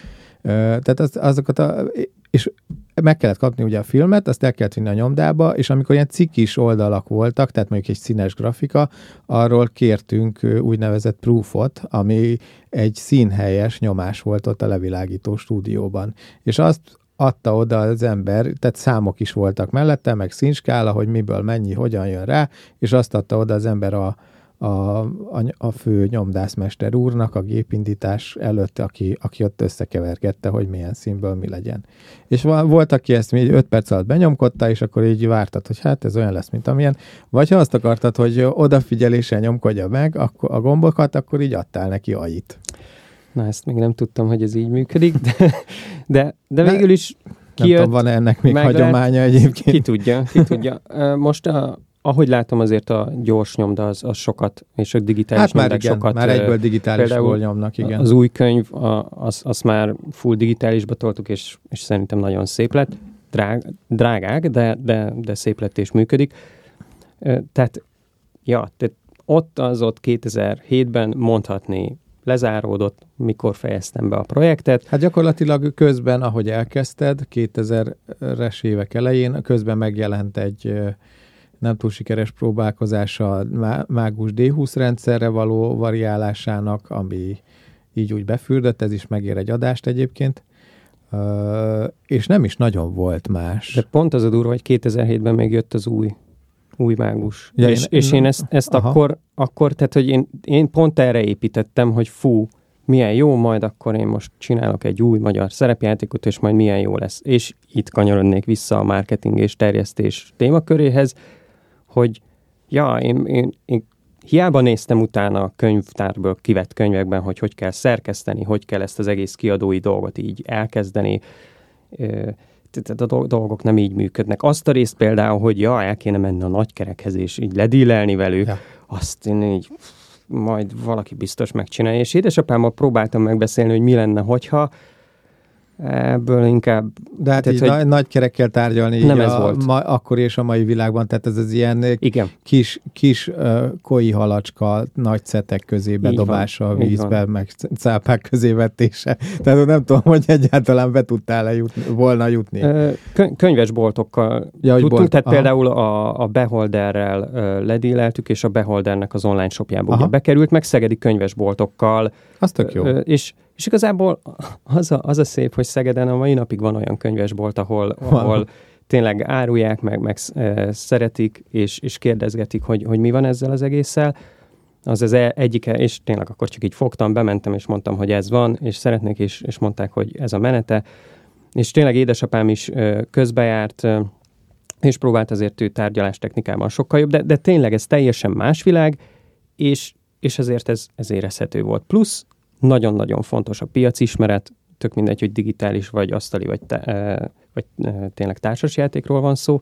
Tehát az, azokat a... És meg kellett kapni ugye a filmet, azt el kellett vinni a nyomdába, és amikor ilyen cikkis oldalak voltak, tehát mondjuk egy színes grafika, arról kértünk úgynevezett proofot, ami egy színhelyes nyomás volt ott a levilágító stúdióban. És azt adta oda az ember, tehát számok is voltak mellette, meg színskála, hogy miből mennyi, hogyan jön rá, és azt adta oda az ember a A, a, a fő nyomdászmester úrnak a gépindítás előtt, aki, aki ott összekevergette, hogy milyen színből mi legyen. És volt, aki ezt még öt perc alatt benyomkodta, és akkor így vártad, hogy hát ez olyan lesz, mint amilyen. Vagy ha azt akartad, hogy odafigyeléssel nyomkodja meg akkor a gombokat, akkor így adtál neki ajit. Na, ezt még nem tudtam, hogy ez így működik, de, de, de végül is kijött. Nem tudom, van ennek még meglát, hagyománya egyébként? Ki tudja, ki tudja. Most a ahogy látom, azért a gyors nyomda az, az sokat, és a digitális hát már nyomdák igen, sokat. már egyből digitálisból nyomnak, igen. Az új könyv, az, az már full digitálisba toltuk, és, és szerintem nagyon szép lett. Drág, drágák, de, de, de szép lett és működik. Tehát, ja, tehát ott az ott kétezer-hétben mondhatni lezáródott, mikor fejeztem be a projektet. Hát gyakorlatilag közben, ahogy elkezdted, kétezres évek elején, közben megjelent egy nem túl sikeres próbálkozása a mágus dé húsz rendszerre való variálásának, ami így úgy befürdött, ez is megér egy adást egyébként, uh, és nem is nagyon volt más. De pont az a durva, hogy kétezer-hétben még jött az új, új mágus. Ja, és, én, és én ezt, ezt akkor, akkor, tehát hogy én, én pont erre építettem, hogy fú, milyen jó, majd akkor én most csinálok egy új magyar szerepjátékot, és majd milyen jó lesz. És itt kanyarodnék vissza a marketing és terjesztés témaköréhez, hogy ja, én, én, én hiába néztem utána a könyvtárból kivett könyvekben, hogy hogy kell szerkeszteni, hogy kell ezt az egész kiadói dolgot így elkezdeni. Tehát a dolgok nem így működnek. Azt a részt például, hogy ja, el kéne menni a nagykerekhez, és így ledílelni velük, ja. Azt én így majd valaki biztos megcsinálja. És édesapámmal próbáltam megbeszélni, hogy mi lenne, hogyha ebből inkább... De hát tehát, így hogy nagy kerekkel tárgyalni nem ez a, volt. Ma, akkor és a mai világban, tehát ez az ilyen igen. kis, kis uh, koi halacska nagy szetek közé bedobása a vízbe, meg cápák közé vettése. Tehát nem tudom, hogy egyáltalán be tudtál-e jutni, volna jutni. Kö- könyvesboltokkal ja, tudtunk, bolt, tehát aha. Például a, a Beholderrel uh, ledíleltük, és a Beholdernek az online shopjába ugye bekerült, meg szegedi könyvesboltokkal. Az tök jó. Uh, és És igazából az a, az a szép, hogy Szegeden a mai napig van olyan könyvesbolt, ahol, ahol tényleg árulják, meg, meg e, szeretik, és, és kérdezgetik, hogy, hogy mi van ezzel az egésszel. az az e- egyike, és tényleg akkor csak így fogtam, bementem, és mondtam, hogy ez van, és szeretnék, és, és mondták, hogy ez a menete. És tényleg édesapám is ö, közbejárt, ö, és próbált azért ő tárgyalás technikában sokkal jobb, de, de tényleg ez teljesen más világ, és, és ezért ez, ez érezhető volt. Plusz nagyon-nagyon fontos a piacismeret, tök mindegy, hogy digitális, vagy asztali, vagy, te, ö, vagy ö, tényleg társasjátékról van szó,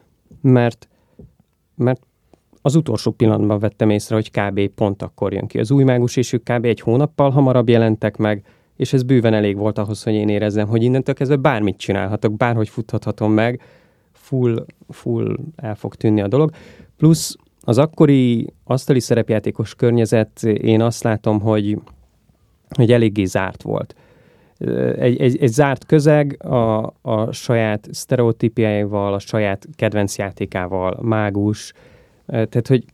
mert, mert az utolsó pillanatban vettem észre, hogy kb. Pont akkor jön ki az új mágus, és ők kb. Egy hónappal hamarabb jelentek meg, és ez bőven elég volt ahhoz, hogy én érezzem, hogy innentől kezdve bármit csinálhatok, bárhogy futhathatom meg, full, full el fog tűnni a dolog. Plusz az akkori asztali szerepjátékos környezet, én azt látom, hogy, hogy eléggé zárt volt. Egy, egy, egy zárt közeg a, a saját sztereotípiáival, a saját kedvenc játékával, mágus. Tehát, hogy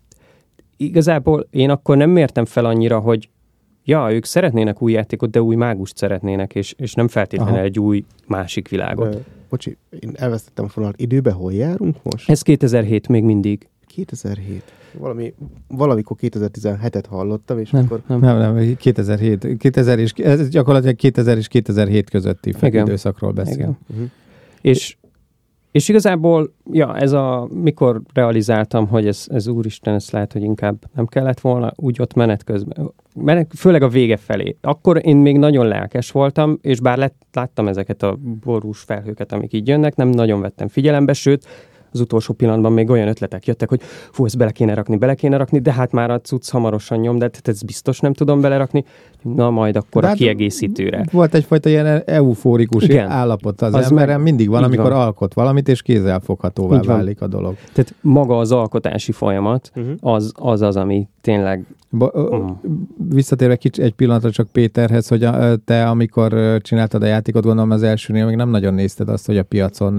igazából én akkor nem mértem fel annyira, hogy ja, ők szeretnének új játékot, de új mágust szeretnének, és, és nem feltétlenül Aha. egy új másik világot. Uh, bocsi, én elvesztettem a fonalat. Időben hol járunk most? Ez kétezer-hét még mindig. kétezer-hét. Valami, valamikor kétezer-tizenhetet hallottam, és nem, akkor... Nem, nem, nem, kétezer-hét. kétezer és, ez gyakorlatilag kétezer és kétezer-hét közötti időszakról beszélünk. Uh-huh. És, és igazából, ja, ez a, mikor realizáltam, hogy ez, ez úristen, ez lehet, hogy inkább nem kellett volna, úgy ott menet közben, menet, főleg a vége felé. Akkor én még nagyon lelkes voltam, és bár lett, láttam ezeket a borús felhőket, amik így jönnek, nem nagyon vettem figyelembe, sőt, az utolsó pillanatban még olyan ötletek jöttek, hogy fú, ezt bele kéne rakni, bele kéne rakni, de hát már a cucc hamarosan nyom, de hát ezt biztos nem tudom belerakni. Na, majd akkor de a kiegészítőre. Volt egyfajta ilyen eufórikus Igen. állapot az, az emberen, mindig van, amikor van. alkot valamit, és kézzelfoghatóvá válik a dolog. Tehát maga az alkotási folyamat, uh-huh. az, az az, ami tényleg... Ba, uh. Visszatérve kicsi, egy pillanatra csak Péterhez, hogy a, te amikor csináltad a játékot, gondolom az elsőnél még nem nagyon nézted azt, hogy a piacon...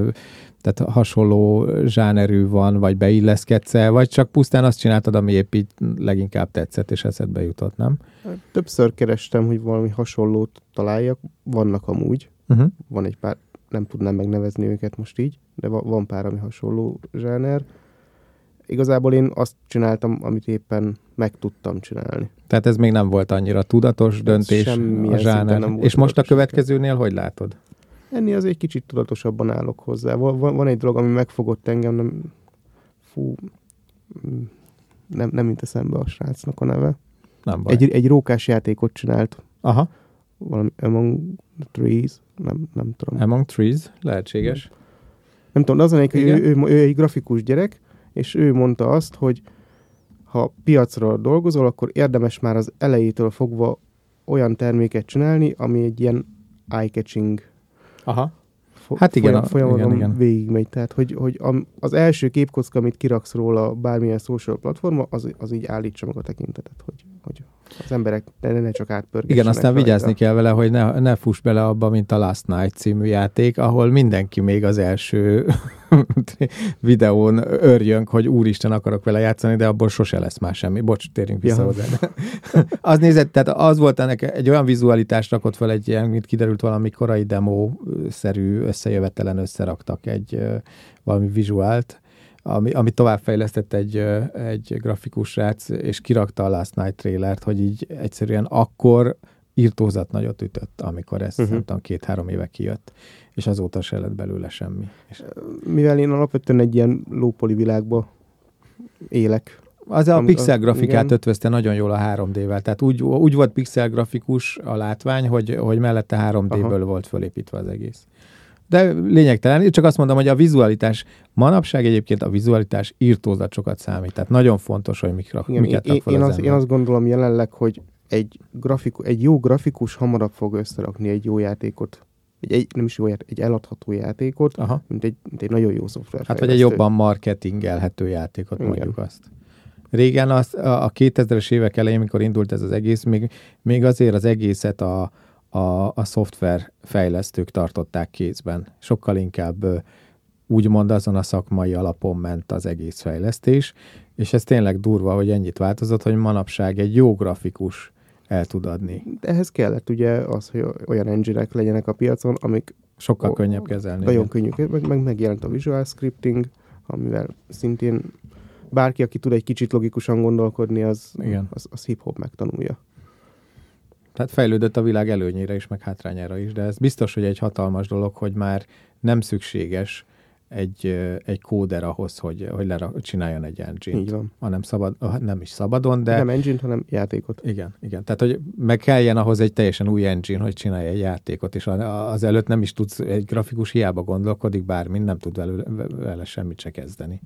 tehát hasonló zsánerű van, vagy beilleszkedsz el, vagy csak pusztán azt csináltad, ami épp így leginkább tetszett, és eszedbe jutott, nem? Többször kerestem, hogy valami hasonlót találjak. Vannak amúgy. Uh-huh. Van egy pár, nem tudnám megnevezni őket most így, de van pár, ami hasonló zsáner. Igazából én azt csináltam, amit éppen meg tudtam csinálni. Tehát ez még nem volt annyira tudatos ez döntés a zsáner. És most a következőnél hogy látod? Ennél az egy kicsit tudatosabban állok hozzá. Van, van egy dolog, ami megfogott engem, nem, fú, nem, nem jut eszembe a srácnak a neve. Nem baj. Egy, egy rókás játékot csinált. Aha. Valami Among the Trees, nem, nem tudom. Among Trees, lehetséges. Nem, nem tudom, de az a hogy ő, ő, ő egy grafikus gyerek, és ő mondta azt, hogy ha piacra dolgozol, akkor érdemes már az elejétől fogva olyan terméket csinálni, ami egy ilyen eye-catching Aha. Hát igen, folyam, folyamaton igen, igen. végigmegy. Tehát, hogy, hogy az első képkocka, amit kiraksz róla bármilyen social platforma, az, az így állítsa meg a tekintetet, hogy, hogy az emberek ne, ne csak átpörgessenek. Igen, aztán rajta. Vigyázni kell vele, hogy ne, ne fuss bele abba, mint a Last Night című játék, ahol mindenki még az első videón örjönk, hogy úristen, akarok vele játszani, de abból sose lesz már semmi. Bocs, térjünk vissza ja. hozzá. Az nézett, tehát az volt ennek egy olyan vizualitást rakott fel, egy ilyen, mint kiderült valami korai demo-szerű összejövetelen összeraktak egy valami vizuált, ami, ami továbbfejlesztett egy, egy grafikus srác, és kirakta a Last Night trailert, hogy így egyszerűen akkor írtózat nagyot ütött, amikor ez uh-huh. nem tudom, két-három éve kijött, és azóta se lett belőle semmi. És mivel én alapvetően egy ilyen low-poly világba élek. Az a pixel grafikát igen. ötvözte nagyon jól a három dé-vel, tehát úgy, úgy volt pixel grafikus a látvány, hogy, hogy mellette három dé-ből Aha. volt fölépítve az egész. De lényegtelen, én csak azt mondom, hogy a vizualitás, manapság egyébként a vizualitás írtózat sokat számít, tehát nagyon fontos, hogy mik rak, Igen, miket rak fel én, az az, én azt gondolom jelenleg, hogy egy, grafiku, egy jó grafikus hamarabb fog összerakni egy jó játékot, egy, egy nem is jó játék, egy eladható játékot, Aha. mint egy, mint egy nagyon jó szoftver. Hát vagy egy jobban marketingelhető játékot, Igen. mondjuk azt. Régen az, a kétezres évek elején, mikor indult ez az egész, még, még azért az egészet a A, a szoftver fejlesztők tartották kézben. Sokkal inkább úgymond azon a szakmai alapon ment az egész fejlesztés, és ez tényleg durva, hogy ennyit változott, hogy manapság egy jó grafikus el tud adni. De ehhez kellett ugye az, hogy olyan engine-ek legyenek a piacon, amik sokkal o, könnyebb kezelni. Nagyon könnyű, meg, meg megjelent a visual scripting, amivel szintén bárki, aki tud egy kicsit logikusan gondolkodni, az, Igen. az, az hip-hop megtanulja. Tehát fejlődött a világ előnyére is, meg hátrányára is, de ez biztos, hogy egy hatalmas dolog, hogy már nem szükséges egy, egy kóder ahhoz, hogy, hogy lerak, csináljon egy engine-t. Így van. Hanem szabad, nem is szabadon, de... Nem engine-t, hanem játékot. Igen, igen. Tehát, hogy meg kelljen ahhoz egy teljesen új engine, hogy csinálj egy játékot, és az előtt nem is tudsz, egy grafikus hiába gondolkodik, bármin, nem tud vele, vele semmit se kezdeni.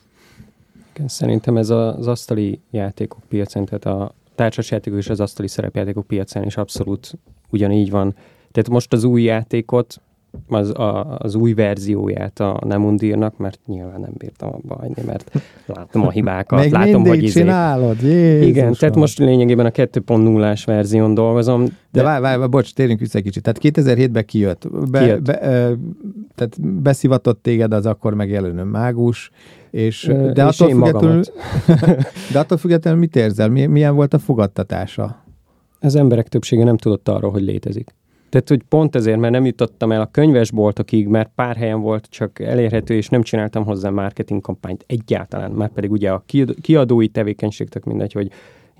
Szerintem ez az asztali játékok piacán, tehát a társasjátékok és az asztali szerepjátékok piacán is abszolút ugyanígy van. Tehát most az új játékot, az, a, az új verzióját a Nemundírnak, mert nyilván nem bírtam abba hagyni, mert látom a hibákat. Még látom, mindig hogy izé... csinálod, Jézusom. Igen, tehát most lényegében a kettő pont nullás verzión dolgozom. De, de várj, várj, bocs, térjünk vissza egy kicsit. Tehát kétezer-hétben kijött. Be, kijött. Be, ö, tehát beszivatott téged az akkor megjelenő mágus, és, Ö, de, és attól én függetlenül, de attól függetlenül mit érzel? Milyen volt a fogadtatása? Az emberek többsége nem tudott arról, hogy létezik. Tehát, hogy pont ezért, mert nem jutottam el a könyvesboltokig, mert pár helyen volt csak elérhető, és nem csináltam hozzá marketing kampányt egyáltalán. Már pedig ugye a kiadói tevékenység, tök mindegy, hogy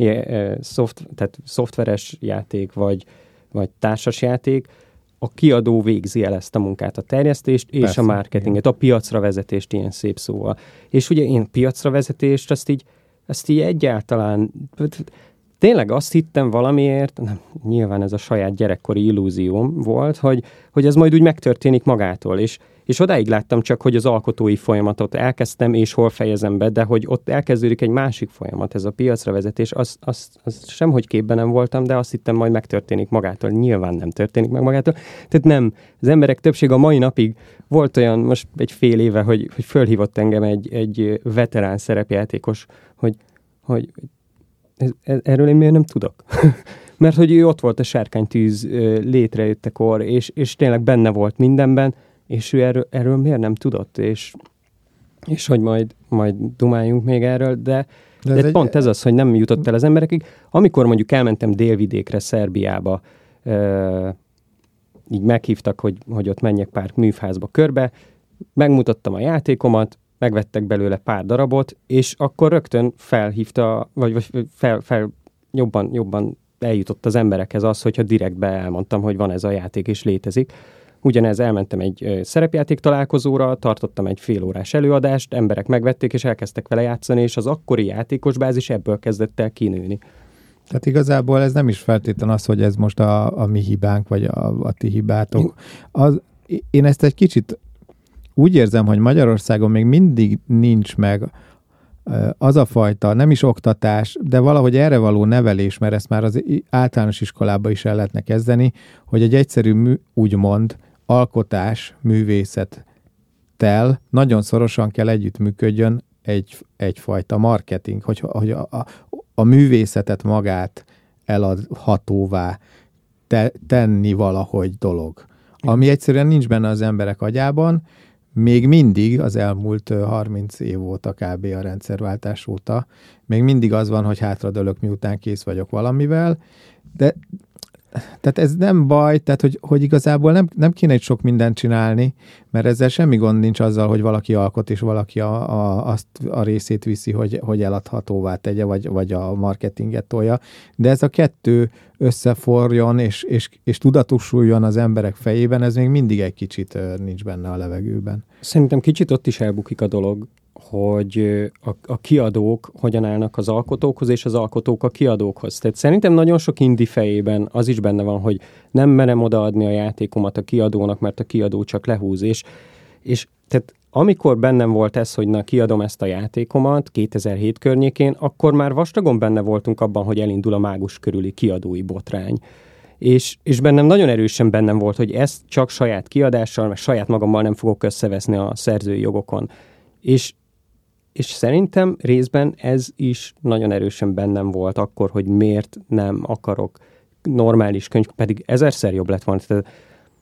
szoft, tehát szoftveres játék, vagy, vagy társas játék, a kiadó végzi el ezt a munkát, a terjesztést és Persze, a marketinget, igen. a piacra vezetést ilyen szép szóval. És ugye én piacra vezetést, azt így, azt így egyáltalán... Tényleg azt hittem valamiért, nem, nyilván ez a saját gyerekkori illúzióm volt, hogy, hogy ez majd úgy megtörténik magától, és, és odáig láttam csak, hogy az alkotói folyamatot elkezdtem, és hol fejezem be, de hogy ott elkezdődik egy másik folyamat, ez a piacra vezetés, az, az, az semhogy képben nem voltam, de azt hittem majd megtörténik magától, nyilván nem történik meg magától. Tehát nem, az emberek többsége a mai napig volt olyan, most egy fél éve, hogy, hogy fölhívott engem egy, egy veterán szerepjátékos, hogy, hogy Ez, erről én miért nem tudok? Mert hogy ő ott volt a sárkánytűz létrejöttekor, és, és tényleg benne volt mindenben, és ő erről, erről miért nem tudott, és, és hogy majd, majd dumáljunk még erről, de, de, ez de pont egy... ez az, hogy nem jutott el az emberekig. Amikor mondjuk elmentem délvidékre, Szerbiába, euh, így meghívtak, hogy, hogy ott menjek pár műfházba körbe, megmutattam a játékomat, megvettek belőle pár darabot, és akkor rögtön felhívta, vagy, vagy fel, fel jobban, jobban eljutott az emberekhez az, hogyha direktbe elmondtam, hogy van ez a játék és létezik. Ugyanez elmentem egy szerepjáték találkozóra, tartottam egy fél órás előadást, emberek megvették és elkezdtek vele játszani, és az akkori játékos bázis ebből kezdett el kinőni. Tehát igazából ez nem is feltétlenül az, hogy ez most a, a mi hibánk, vagy a, a ti hibátok. Az, én ezt egy kicsit úgy érzem, hogy Magyarországon még mindig nincs meg az a fajta, nem is oktatás, de valahogy erre való nevelés, mert ezt már az általános iskolában is el lehetne kezdeni, hogy egy egyszerű, mű, úgymond, alkotás, művészettel nagyon szorosan kell együttműködjön egy, egyfajta marketing, hogy, hogy a, a, a művészetet magát eladhatóvá te, tenni valahogy dolog. Ami egyszerűen nincs benne az emberek agyában, még mindig az elmúlt harminc év óta kb. A rendszerváltás óta, még mindig az van, hogy hátradőlök, miután kész vagyok valamivel, de tehát ez nem baj, tehát hogy, hogy igazából nem, nem kéne egy sok mindent csinálni, mert ezzel semmi gond nincs azzal, hogy valaki alkot, és valaki a, a, azt a részét viszi, hogy, hogy eladhatóvá tegye, vagy, vagy a marketinget tolja, de ez a kettő összeforjon, és, és, és tudatosuljon az emberek fejében, ez még mindig egy kicsit nincs benne a levegőben. Szerintem kicsit ott is elbukik a dolog, hogy a, a kiadók hogyan állnak az alkotókhoz, és az alkotók a kiadókhoz. Tehát szerintem nagyon sok indie fejében az is benne van, hogy nem merem odaadni a játékomat a kiadónak, mert a kiadó csak lehúz. És, és tehát amikor bennem volt ez, hogy na, kiadom ezt a játékomat kétezer-hét környékén, akkor már vastagon benne voltunk abban, hogy elindul a mágus körüli kiadói botrány. És, és bennem nagyon erősen bennem volt, hogy ezt csak saját kiadással, meg saját magammal nem fogok összeveszni a szerzői jogokon. És És szerintem részben ez is nagyon erősen bennem volt akkor, hogy miért nem akarok normális könyv, pedig ezerszer jobb lett volna. Tehát,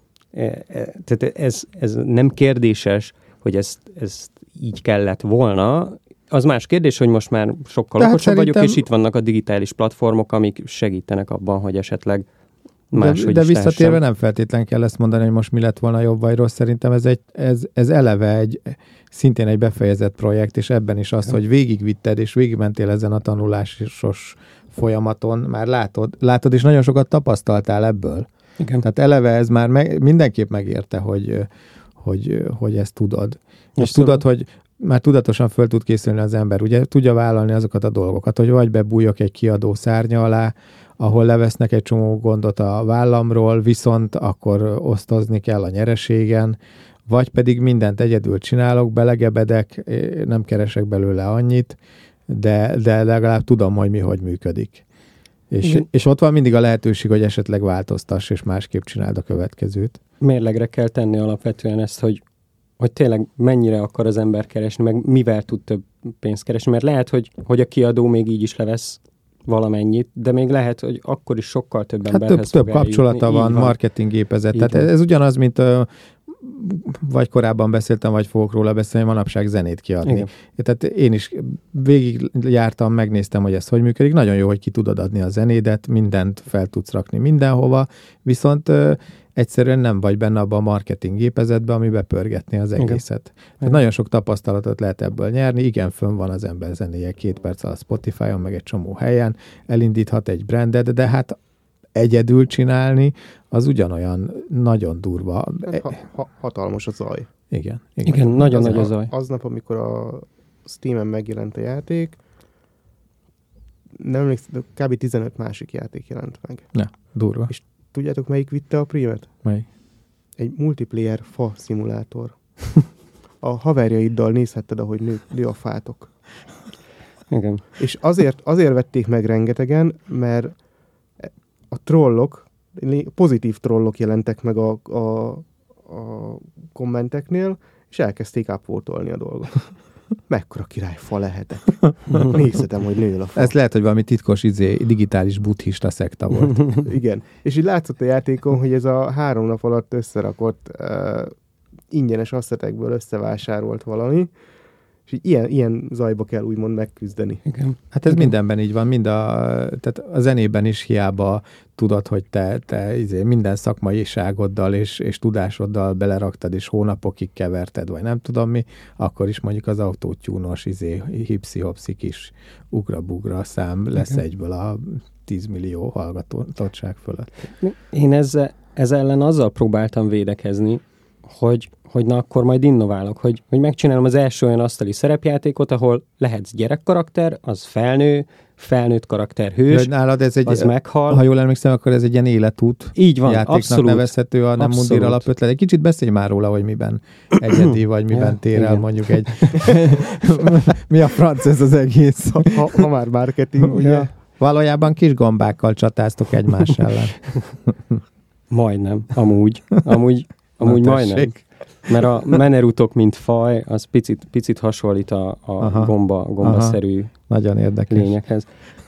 tehát ez, ez nem kérdéses, hogy ezt, ezt így kellett volna. Az más kérdés, hogy most már sokkal okosabb szerintem... vagyok, és itt vannak a digitális platformok, amik segítenek abban, hogy esetleg máshogy de, de is visszatérve lehessen. nem feltétlen kell ezt mondani, hogy most mi lett volna jobb vagy rossz. Szerintem ez, egy, ez, ez eleve egy, szintén egy befejezett projekt, és ebben is az, hogy végigvitted, és végigmentél ezen a tanulásos folyamaton, már látod, látod, és nagyon sokat tapasztaltál ebből. Igen. Tehát eleve ez már meg, mindenképp megérte, hogy, hogy, hogy ezt tudod. És, és tudod, hogy már tudatosan föl tud készülni az ember. Ugye tudja vállalni azokat a dolgokat, hogy vagy bebújok egy kiadó szárnya alá, ahol levesznek egy csomó gondot a vállamról, viszont akkor osztozni kell a nyereségen, vagy pedig mindent egyedül csinálok, belegebedek, nem keresek belőle annyit, de, de legalább tudom, hogy mi hogy működik. És, és ott van mindig a lehetőség, hogy esetleg változtass, és másképp csináld a következőt. Mérlegre kell tenni alapvetően ezt, hogy, hogy tényleg mennyire akar az ember keresni, meg mivel tud több pénzt keresni, mert lehet, hogy, hogy a kiadó még így is levesz valamennyit, de még lehet, hogy akkor is sokkal több hát emberhez több, fog több kapcsolata eljutni. van, van, marketinggépezet. Tehát van. ez ugyanaz, mint ö, vagy korábban beszéltem, vagy fogok róla beszélni, manapság zenét kiadni. Igen. Tehát én is végig jártam, megnéztem, hogy ez hogy működik. Nagyon jó, hogy ki tudod adni a zenédet, mindent fel tudsz rakni mindenhova, viszont ö, egyszerűen nem vagy benne abban a marketing gépezetben, ami bepörgetni az egészet. Tehát nagyon sok tapasztalatot lehet ebből nyerni. Igen, fönn van az ember zenéje két perc alatt Spotify-on, meg egy csomó helyen, elindíthat egy brandet, de hát egyedül csinálni, az ugyanolyan nagyon durva. Ha, ha, hatalmas a zaj. Igen. Igen, Igen nagyon az nagy a a, zaj. aznap, amikor a Steamen megjelent a játék, nem emlékszem, kb. tizenöt másik játék jelent meg. Ja, durva. És tudjátok, melyik vitte a prímet? Melyik? Egy multiplayer fa szimulátor. A haverjaiddal nézhetted, ahogy nő, nő a fátok. Igen. És azért, azért vették meg rengetegen, mert a trollok, pozitív trollok jelentek meg a, a, a kommenteknél, és elkezdték upvotolni a dolgot. Mekkora királyfa lehetek. Nézhetem, hogy nő a fa. Ez lehet, hogy valami titkos izé, digitális buddhista szekta volt. Igen. És így látszott a játékon, hogy ez a három nap alatt összerakott uh, ingyenes asszetekből összevásárolt valami, és így ilyen, ilyen zajba kell úgymond megküzdeni. Igen. Hát ez Igen. mindenben így van, mind a, tehát a zenében is hiába tudod, hogy te, te izé, minden szakmaiságoddal és, és tudásoddal beleraktad, és hónapokig keverted, vagy nem tudom mi, akkor is mondjuk az autótyúnos izé, hipszi-hopszi kis ugra-bugra szám lesz Igen. egyből a tíz millió hallgatottság fölött. Én ezzel, ez ellen azzal próbáltam védekezni, hogy, hogy na akkor majd innoválok, hogy, hogy megcsinálom az első olyan asztali szerepjátékot, ahol lehetsz gyerekkarakter, az felnő, felnőtt karakter hős, De nálad ez egy, az meghal. Ha jól emlékszem, akkor ez egy ilyen életút Így van, játéknak abszolút. nevezhető, a nem Abszolút. mundír alapötlet. Egy kicsit beszélj már róla, hogy miben egyedi, vagy miben Ja, tér el igen. mondjuk egy... Mi a franc ez az egész? Ha, ha, ha már marketing, ugye? Ja. Valójában kis gombákkal csatáztok egymás ellen. Majdnem, amúgy. Amúgy, amúgy Na, majdnem. tessék. Mert a menerutok, mint faj, az picit, picit hasonlít a, a gomba, gombaszerű Nagyon érdekes. lényekhez.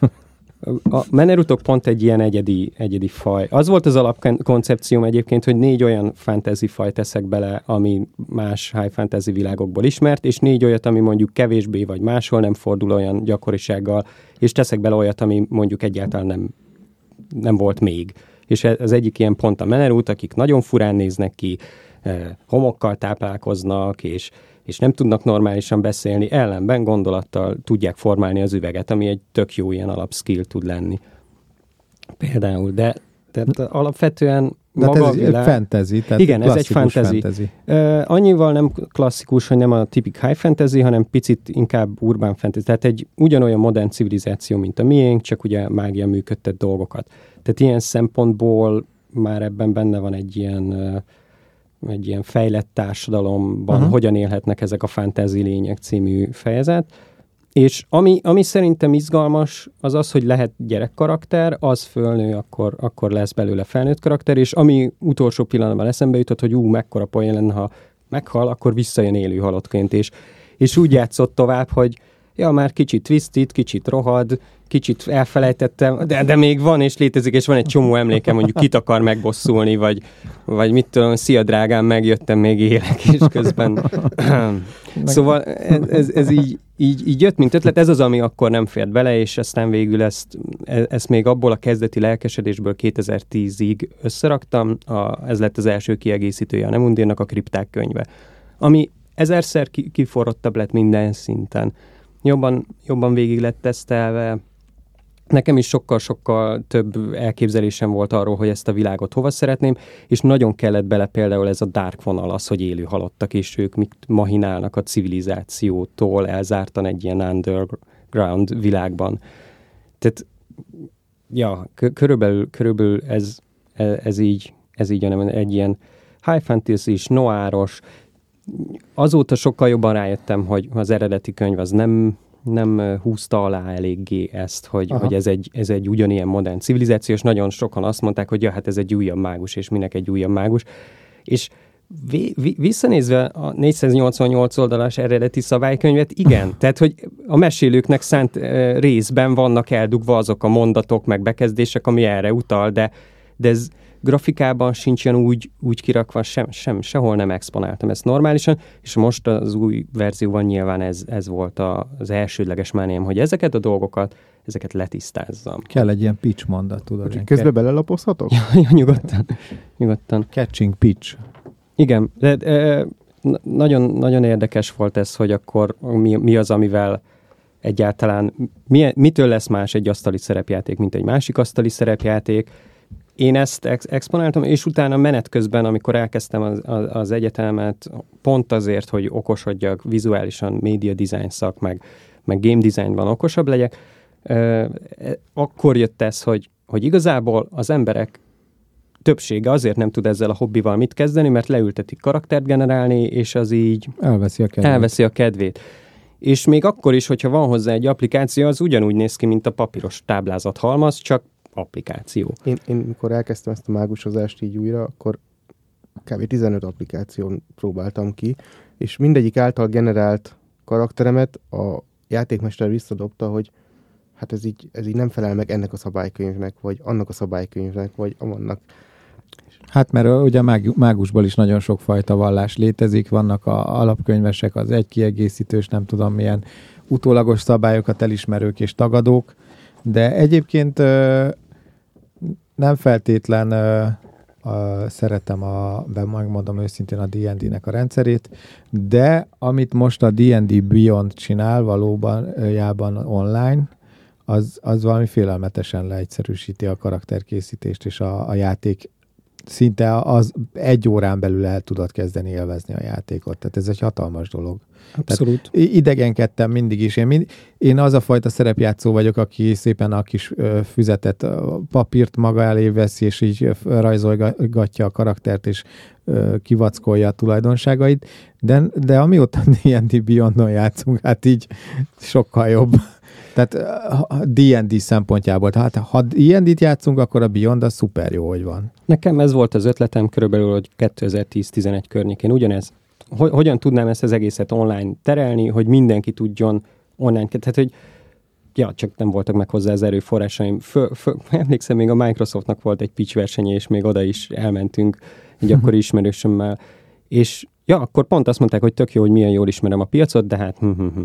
A menerutok pont egy ilyen egyedi, egyedi faj. Az volt az alapkoncepcióm egyébként, hogy négy olyan fantasy faj teszek bele, ami más high fantasy világokból ismert, és négy olyat, ami mondjuk kevésbé vagy máshol nem fordul olyan gyakorisággal, és teszek bele olyat, ami mondjuk egyáltalán nem, nem volt még. És az egyik ilyen pont a menerút, akik nagyon furán néznek ki, homokkal táplálkoznak, és, és nem tudnak normálisan beszélni, ellenben gondolattal tudják formálni az üveget, ami egy tök jó ilyen alapskill tud lenni. Például, de tehát alapvetően de maga ez a világ... fantasy, tehát igen, ez egy fantasy. fantasy. Uh, annyival nem klasszikus, hogy nem a tipik high fantasy, hanem picit inkább urban fantasy. Tehát egy ugyanolyan modern civilizáció, mint a miénk, csak ugye mágia működtet dolgokat. Tehát ilyen szempontból már ebben benne van egy ilyen, uh, egy ilyen fejlett társadalomban, uh-huh. hogyan élhetnek ezek a fantasy lények című fejezet. És ami, ami szerintem izgalmas, az az, hogy lehet gyerekkarakter, az fölnő, akkor, akkor lesz belőle felnőtt karakter, és ami utolsó pillanatban eszembe jutott, hogy ú, mekkora poén lenne, ha meghal, akkor visszajön élő halottként, és, és úgy játszott tovább, hogy, ja, már kicsit twisted, kicsit rohad, kicsit elfelejtettem, de, de még van és létezik, és van egy csomó emlékem, mondjuk kit akar megbosszulni, vagy, vagy mit tudom, szia drágám, megjöttem, még élek, és közben. Szóval ez, ez, ez így, így, így jött, mint ötlet, ez az, ami akkor nem fért bele, és aztán végül ezt, ezt még abból a kezdeti lelkesedésből kétezer-tízig összeraktam, a, ez lett az első kiegészítője a Nemundírnak, a Kripták könyve, ami ezerszer kiforrottabb lett minden szinten. Jobban, jobban végig lett tesztelve. Nekem is sokkal-sokkal több elképzelésem volt arról, hogy ezt a világot hova szeretném, és nagyon kellett bele például ez a dark vonal, az, hogy élő halottak, és ők mit mahinálnak a civilizációtól elzártan egy ilyen underground világban. Tehát, ja, k- körülbelül, körülbelül ez, ez így, ez így egy ilyen high fantasy-s, noiros. Azóta sokkal jobban rájöttem, hogy az eredeti könyv az nem, nem húzta alá eléggé ezt, hogy, hogy ez, egy, ez egy ugyanilyen modern civilizáció, és nagyon sokan azt mondták, hogy ja, hát ez egy újabb mágus, és minek egy újabb mágus. És vi, vi, visszanézve a négyszáznyolcvannyolc oldalas eredeti szabálykönyvet, igen, tehát, hogy a mesélőknek szánt uh, részben vannak eldugva azok a mondatok, meg bekezdések, ami erre utal, de, de ez grafikában sincsen úgy, úgy kirakva, sem, sem, sehol nem exponáltam ezt normálisan, és most az új verzióban nyilván ez, ez volt a, az elsődleges mániám, hogy ezeket a dolgokat, ezeket letisztázzam. Kell egy ilyen pitch mondat, tudod. Hogy közben belelapozhatok? Ja, ja, nyugodtan. nyugodtan. Catching pitch. Igen, de e, nagyon, nagyon érdekes volt ez, hogy akkor mi, mi az, amivel egyáltalán, mi, mitől lesz más egy asztali szerepjáték, mint egy másik asztali szerepjáték. Én ezt ex- exponáltam, és utána menet közben, amikor elkezdtem az, az, az egyetemet, pont azért, hogy okosodjak, vizuálisan média design szak, meg, meg game designban okosabb legyek, euh, akkor jött ez, hogy, hogy igazából az emberek többsége azért nem tud ezzel a hobbival mit kezdeni, mert leültetik karaktert generálni, és az így elveszi a kedvét. Elveszi a kedvét. És még akkor is, hogyha van hozzá egy applikáció, az ugyanúgy néz ki, mint a papíros táblázat halmaz, csak applikáció. Én, én mikor elkezdtem ezt a mágusozást így újra, akkor kb. tizenöt applikáción próbáltam ki, és mindegyik által generált karakteremet a játékmester visszadobta, hogy hát ez így, ez így nem felel meg ennek a szabálykönyvnek, vagy annak a szabálykönyvnek, vagy amannak. Hát mert ugye a mágusból is nagyon sokfajta vallás létezik, vannak a alapkönyvesek, az egy kiegészítős, nem tudom milyen utólagos szabályokat elismerők és tagadók, de egyébként ö, nem feltétlen ö, ö, szeretem, a, megmondom őszintén, a dé and dé-nek a rendszerét, de amit most a dé and dé Beyond csinál valóban jában online, az, az valami félelmetesen leegyszerűsíti a karakterkészítést, és a, a játék szinte az egy órán belül el tudod kezdeni élvezni a játékot. Tehát ez egy hatalmas dolog. Abszolút. Tehát idegenkedtem mindig is. Én, mind, én az a fajta szerepjátszó vagyok, aki szépen a kis ö, füzetet, ö, papírt maga elé veszi, és így rajzolgatja a karaktert, és ö, kivackolja a tulajdonságait. De, de amióta dé and dé Beyondon játszunk, hát így sokkal jobb. Tehát dé and dé szempontjából. Tehát ha dé and dét játszunk, akkor a Beyond az szuper jó, hogy van. Nekem ez volt az ötletem körülbelül, hogy kétezer-tíz-tizenegy környékén ugyanez. Hogy, hogyan tudnám ezt az egészet online terelni, hogy mindenki tudjon online, tehát hogy ja, csak nem voltak meg hozzá az erőforrásaim. Föl, föl, emlékszem, még a Microsoftnak volt egy pitch versenye, és még oda is elmentünk egy akkori ismerősömmel. És ja, akkor pont azt mondták, hogy tök jó, hogy milyen jól ismerem a piacot, de hát hm, hm, hm.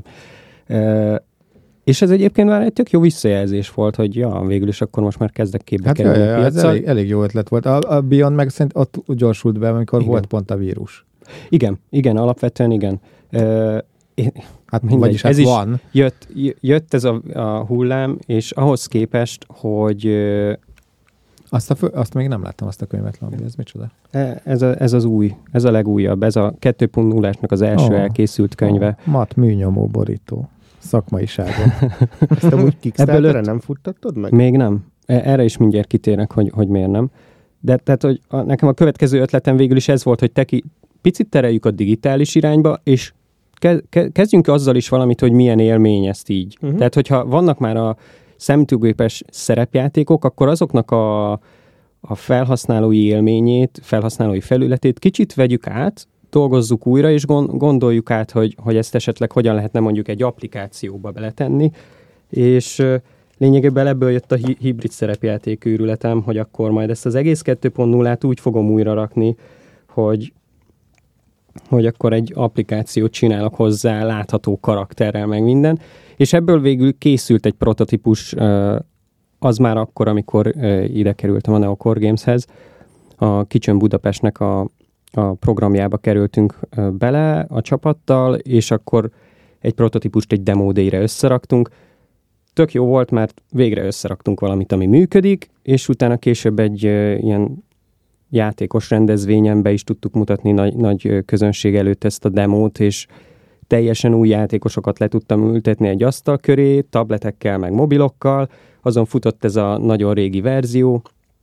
Uh, és ez egyébként már egy tök jó visszajelzés volt, hogy ja, végül is akkor most már kezdek képbe hát kerülni ja, a ez elég, elég jó ötlet volt. A, a Beyond meg szerint ott gyorsult be, amikor igen. volt pont a vírus. Igen, igen, alapvetően igen. Uh, én, hát mindegy, vagyis hát ez van. Is jött, jött ez a, a hullám, és ahhoz képest, hogy... Uh, azt, a fő, azt még nem láttam, azt a könyvet, Lambi, ez micsoda? Ez, a, ez az új, ez a legújabb, ez a kettő pont nullásnak az első oh, elkészült könyve. Oh, mat műnyomó borító. Szakmaiságon. Ezt amúgy Kickstarterre nem futtattad meg? Még nem. Erre is mindjárt kitérnek, hogy, hogy miért nem. De tehát, hogy a, nekem a következő ötletem végül is ez volt, hogy teki, picit tereljük a digitális irányba, és ke, ke, kezdjünk azzal is valamit, hogy milyen élmény ezt így. Uh-huh. Tehát, hogyha vannak már a számítógépes szerepjátékok, akkor azoknak a, a felhasználói élményét, felhasználói felületét kicsit vegyük át, dolgozzuk újra, és gondoljuk át, hogy, hogy ezt esetleg hogyan lehetne mondjuk egy applikációba beletenni, és lényegében ebből jött a hi- hibrid szerepjáték őrületem, hogy akkor majd ezt az egész kettő pont nullát úgy fogom újra rakni, hogy, hogy akkor egy applikációt csinálok hozzá látható karakterrel, meg minden, és ebből végül készült egy prototípus, az már akkor, amikor ide kerültem a Neo Core Gameshez, a Kitchen Budapestnek a, a programjába kerültünk bele a csapattal, és akkor egy prototípust egy demo day-re összeraktunk. Tök jó volt, mert végre összeraktunk valamit, ami működik, és utána később egy ilyen játékos rendezvényen be is tudtuk mutatni nagy, nagy közönség előtt ezt a demót, és teljesen új játékosokat le tudtam ültetni egy asztal köré, tabletekkel, meg mobilokkal, azon futott ez a nagyon régi verzió,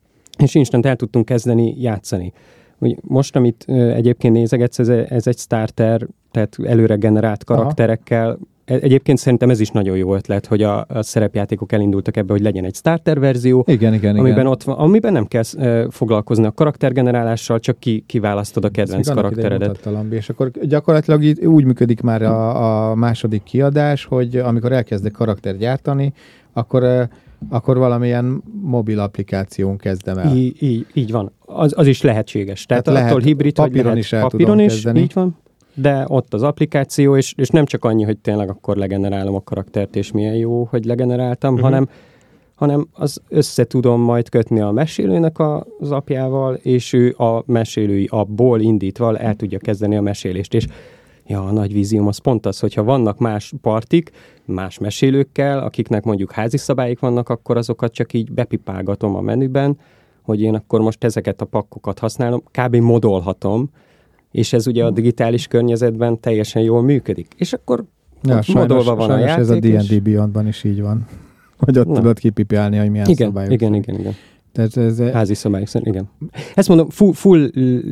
és instant el tudtunk kezdeni játszani. Most, amit egyébként nézegetsz, ez, ez egy starter, tehát előre generált karakterekkel. Aha. Egyébként szerintem ez is nagyon jó ötlet, hogy a, a szerepjátékok elindultak ebbe, hogy legyen egy starter verzió, igen, igen, amiben, igen. Ott van, amiben nem kell uh, foglalkozni a karaktergenerálással, csak ki, kiválasztod a kedvenc karakteredet. És akkor gyakorlatilag így úgy működik már a, a második kiadás, hogy amikor elkezdek karaktert gyártani, akkor... Uh, akkor valamilyen mobil applikáción kezdem el. Így, így, így van. Az, az is lehetséges. Tehát, Tehát lehet, attól hibrid, hogy papíron lehet is el papíron tudom is, kezdeni. Így van. De ott az applikáció, és, és nem csak annyi, hogy tényleg akkor legenerálom a karaktert, és milyen jó, hogy legeneráltam, uh-huh. hanem, hanem az össze tudom majd kötni a mesélőnek a, az apjával, és ő a mesélői appból indítva el tudja kezdeni a mesélést. És ja, a nagy vízióm az pont az, hogyha vannak más partik, más mesélőkkel, akiknek mondjuk házi szabályok vannak, akkor azokat csak így bepipálgatom a menüben, hogy én akkor most ezeket a pakkokat használom, kb. Modolhatom, és ez ugye a digitális környezetben teljesen jól működik. És akkor ja, sajnos, modolva van sajnos a játék. Ez a dé és dé Beyondban is így van, hogy ott Na. tudod kipipálni, hogy milyen igen, szabályok. Igen, igen, igen. Tehát ez házi szabályok szerint, igen. Ezt mondom, full, full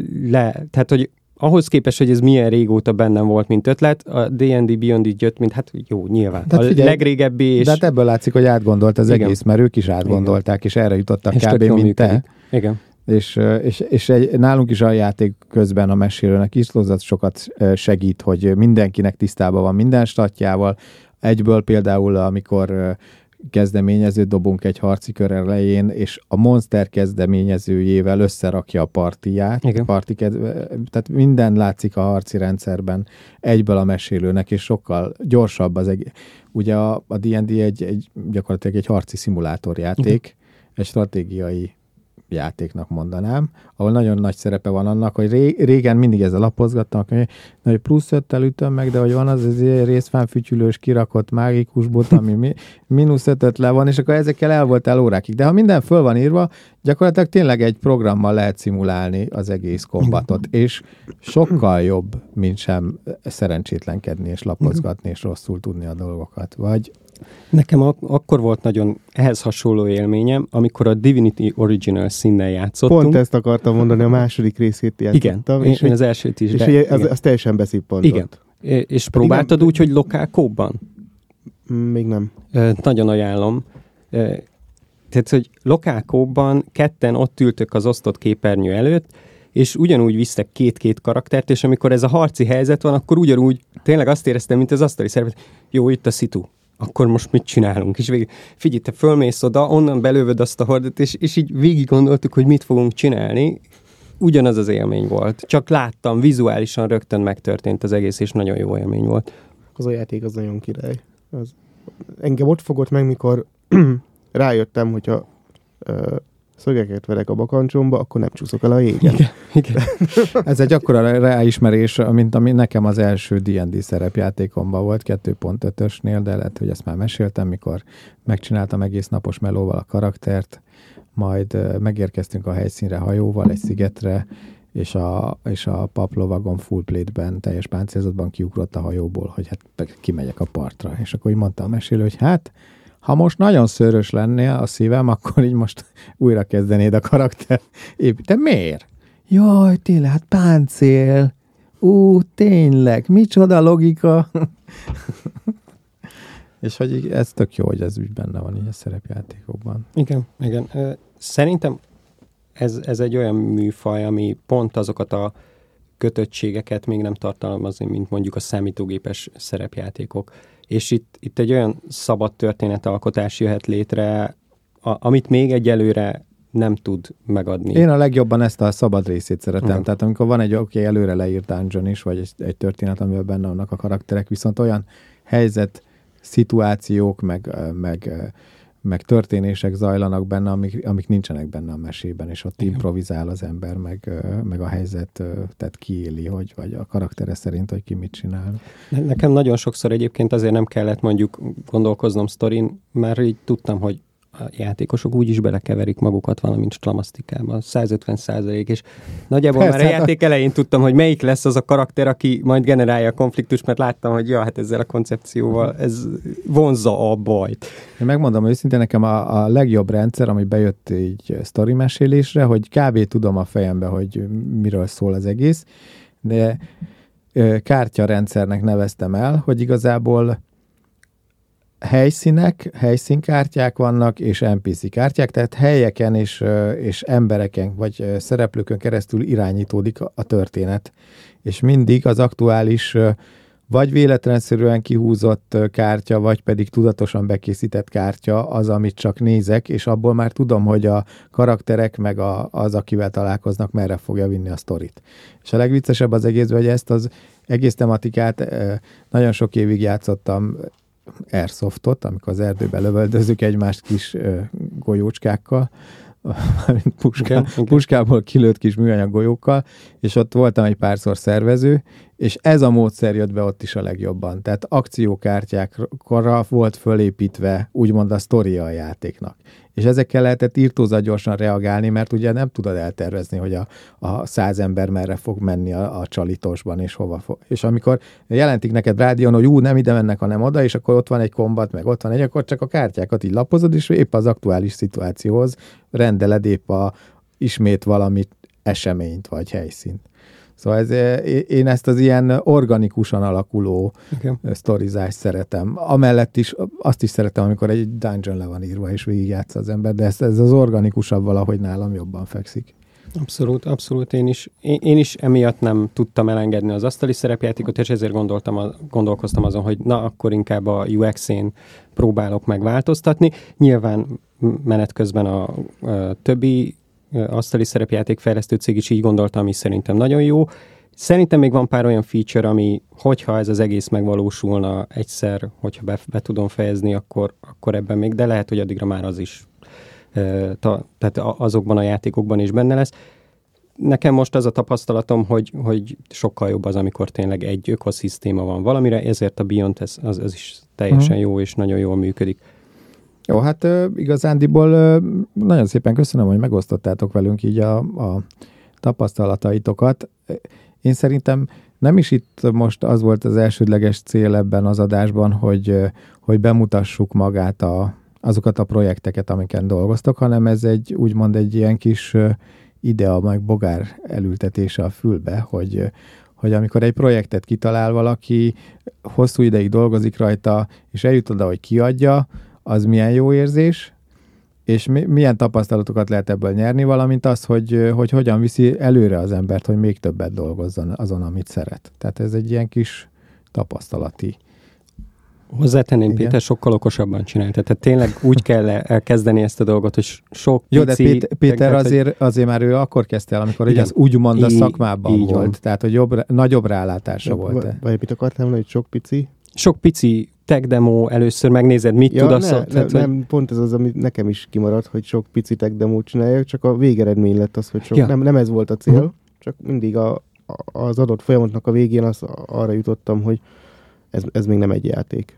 le, tehát hogy ahhoz képest, hogy ez milyen régóta bennem volt, mint ötlet, a dé és dé Beyond így jött, mint hát jó, nyilván. De a figyelj, legrégebbi és... De hát ebből látszik, hogy átgondolt az igen. egész, mert ők is átgondolták, igen. és erre jutottak és kb. Mint működik. Te. Igen. És, és, és egy, nálunk is a játék közben a mesélőnek is sokat segít, hogy mindenkinek tisztában van minden statjával. Egyből például, amikor kezdeményezőt dobunk egy harci kör elején, és a monster kezdeményezőjével összerakja a partiját. Parti ked... Tehát minden látszik a harci rendszerben egyből a mesélőnek, és sokkal gyorsabb az egész. Ugye a, a dé és dé egy, egy gyakorlatilag egy harci szimulátorjáték, igen. egy stratégiai játéknak mondanám, ahol nagyon nagy szerepe van annak, hogy ré, régen mindig ezzel lapozgattam, hogy, hogy plusz öttel ütöm meg, de hogy van az az részfánfütyülős kirakott mágikus bot, ami mi, mínusz ötöt le van, és akkor ezekkel el voltál órákig. De ha minden föl van írva, gyakorlatilag tényleg egy programmal lehet szimulálni az egész kombatot, és sokkal jobb, mint sem szerencsétlenkedni, és lapozgatni, és rosszul tudni a dolgokat. Vagy Nekem ak- akkor volt nagyon ehhez hasonló élményem, amikor a Divinity Original színnel játszottunk. Pont ezt akartam mondani, a második részét játszottam. Igen, és én, én az elsőt is. És de, az, az teljesen beszippantott. Igen. És próbáltad igen. úgy, hogy lokál kóban? Még nem. E, nagyon ajánlom. E, tehát, hogy lokál kóban ketten ott ültök az osztott képernyő előtt, és ugyanúgy visztek két-két karaktert, és amikor ez a harci helyzet van, akkor ugyanúgy tényleg azt éreztem, mint az asztali szervezet, jó, itt a szitu. Akkor most mit csinálunk? És végig, figyelj, te fölmész oda, onnan belövöd azt a hordet, és, és így végig gondoltuk, hogy mit fogunk csinálni. Ugyanaz az élmény volt. Csak láttam, vizuálisan rögtön megtörtént az egész, és nagyon jó élmény volt. Az a játék az nagyon király. Az... Engem ott fogott meg, mikor rájöttem, hogyha ö, szögeket verek a bakancsomba, akkor nem csúszok el a jégen. Igen, igen. Ez egy akkora ráismerés, mint ami nekem az első dé és dé szerepjátékomban volt, kettő pont ötösnél, de lehet, hogy ezt már meséltem, mikor megcsináltam egész napos melóval a karaktert, majd megérkeztünk a helyszínre hajóval, egy szigetre, és a, és a paplovagon full plate-ben, teljes páncélzatban kiugrott a hajóból, hogy hát kimegyek a partra. És akkor így mondta a mesélő, hogy hát, ha most nagyon szőrös lennél a szívem, akkor így most újra kezdenéd a karakter. De miért? Jaj, tényleg, hát páncél. Ú, tényleg, micsoda logika. És hogy ez tök jó, hogy ez úgy benne van így a szerepjátékokban. Igen, igen. Szerintem ez, ez egy olyan műfaj, ami pont azokat a kötöttségeket még nem tartalmazni, mint mondjuk a számítógépes szerepjátékok. És itt, itt egy olyan szabad történetalkotás jöhet létre, a, amit még egyelőre nem tud megadni. Én a legjobban ezt a szabad részét szeretem. Igen. Tehát amikor van egy oké, okay, előre leírt dungeon is, vagy egy, egy történet, amiben benne vannak a karakterek, viszont olyan helyzet, szituációk, meg, meg, meg történések zajlanak benne, amik, amik nincsenek benne a mesében, és ott igen. improvizál az ember, meg, meg a helyzet, tehát kiéli, hogy, vagy a karaktere szerint, hogy ki mit csinál. Nekem nagyon sokszor egyébként azért nem kellett mondjuk gondolkoznom sztorin, mert így tudtam, hogy a játékosok úgyis belekeverik magukat valamint stramasztikában, száz ötven százalék, és nagyjából persze, már a játék elején tudtam, hogy melyik lesz az a karakter, aki majd generálja a konfliktust, mert láttam, hogy ja, hát ezzel a koncepcióval ez vonzza a bajt. Én megmondom, hogy őszintén nekem a, a legjobb rendszer, ami bejött így sztori mesélésre, hogy kb. Tudom a fejembe, hogy miről szól az egész, de kártyarendszernek neveztem el, hogy igazából helyszínek, helyszínkártyák vannak, és en pé cé kártyák, tehát helyeken és, és embereken, vagy szereplőkön keresztül irányítódik a történet. És mindig az aktuális, vagy véletlenszerűen kihúzott kártya, vagy pedig tudatosan bekészített kártya az, amit csak nézek, és abból már tudom, hogy a karakterek, meg a, az, akivel találkoznak, merre fogja vinni a sztorit. És a legviccesebb az egészben, hogy ezt az egész tematikát nagyon sok évig játszottam Airsoftot, amikor az erdőben lövöldözzük egymást kis ö, golyócskákkal, Puská, puskából kilőtt kis műanyag golyókkal, és ott voltam egy párszor szervező, és ez a módszer jött be ott is a legjobban. Tehát akciókártyákra volt fölépítve úgymond a sztoria a játéknak. És ezekkel lehetett írtózat gyorsan reagálni, mert ugye nem tudod eltervezni, hogy a, a száz ember merre fog menni a, a csalitosban, és hova fog. És amikor jelentik neked rádión, hogy ú, nem ide mennek, hanem oda, és akkor ott van egy kombat, meg ott van egy, akkor csak a kártyákat így lapozod, és épp az aktuális szituációhoz rendeled épp a ismét valami eseményt, vagy helyszínt. Szóval ez, én ezt az ilyen organikusan alakuló okay. sztorizást szeretem. Amellett is, azt is szeretem, amikor egy dungeon le van írva, és végigjátsza az ember, de ez, ez az organikusabb valahogy nálam jobban fekszik. Abszolút, abszolút. Én is, én, én is emiatt nem tudtam elengedni az asztali szerepjátékot, és ezért gondoltam, gondolkoztam azon, hogy na, akkor inkább a u iksz-én próbálok megváltoztatni. Nyilván menet közben a, a többi asztali szerepjátékfejlesztő cég is így gondolta, ami szerintem nagyon jó. Szerintem még van pár olyan feature, ami, hogyha ez az egész megvalósulna egyszer, hogyha be, be tudom fejezni, akkor, akkor ebben még, de lehet, hogy addigra már az is, e, ta, tehát azokban a játékokban is benne lesz. Nekem most az a tapasztalatom, hogy, hogy sokkal jobb az, amikor tényleg egy ökoszisztéma van valamire, ezért a Beyond ez, az, az is teljesen uh-huh. jó, és nagyon jól működik. Jó, hát igazándiból nagyon szépen köszönöm, hogy megosztottátok velünk így a, a tapasztalataitokat. Én szerintem nem is itt most az volt az elsődleges cél ebben az adásban, hogy, hogy bemutassuk magát a, azokat a projekteket, amiken dolgoztok, hanem ez egy úgymond egy ilyen kis idea, meg bogár elültetése a fülbe, hogy, hogy amikor egy projektet kitalál valaki, hosszú ideig dolgozik rajta, és eljut oda, hogy kiadja, az milyen jó érzés, és mi, milyen tapasztalatokat lehet ebből nyerni, valamint az, hogy, hogy hogyan viszi előre az embert, hogy még többet dolgozzon azon, amit szeret. Tehát ez egy ilyen kis tapasztalati. Hozzátenném, igen? Péter sokkal okosabban csinálta. Tehát tényleg úgy kell elkezdeni ezt a dolgot, hogy sok jó, pici... Jó, de Péter, Péter azért, hogy... azért már ő akkor kezdte el, amikor igen, az úgymond a szakmában így volt. Van. Tehát, hogy jobb, nagyobb rálátása volt. Vagy mit akartam mondani, hogy sok pici? Sok pici tech demo, először megnézed, mit ja, tud az. Ne, tehát, ne, hogy... Nem, pont ez az, ami nekem is kimaradt, hogy sok pici tech demót csináljak, csak a végeredmény lett az, hogy sok, ja. nem, nem ez volt a cél, uh-huh. csak mindig a, a, az adott folyamatnak a végén az, arra jutottam, hogy ez, ez még nem egy játék.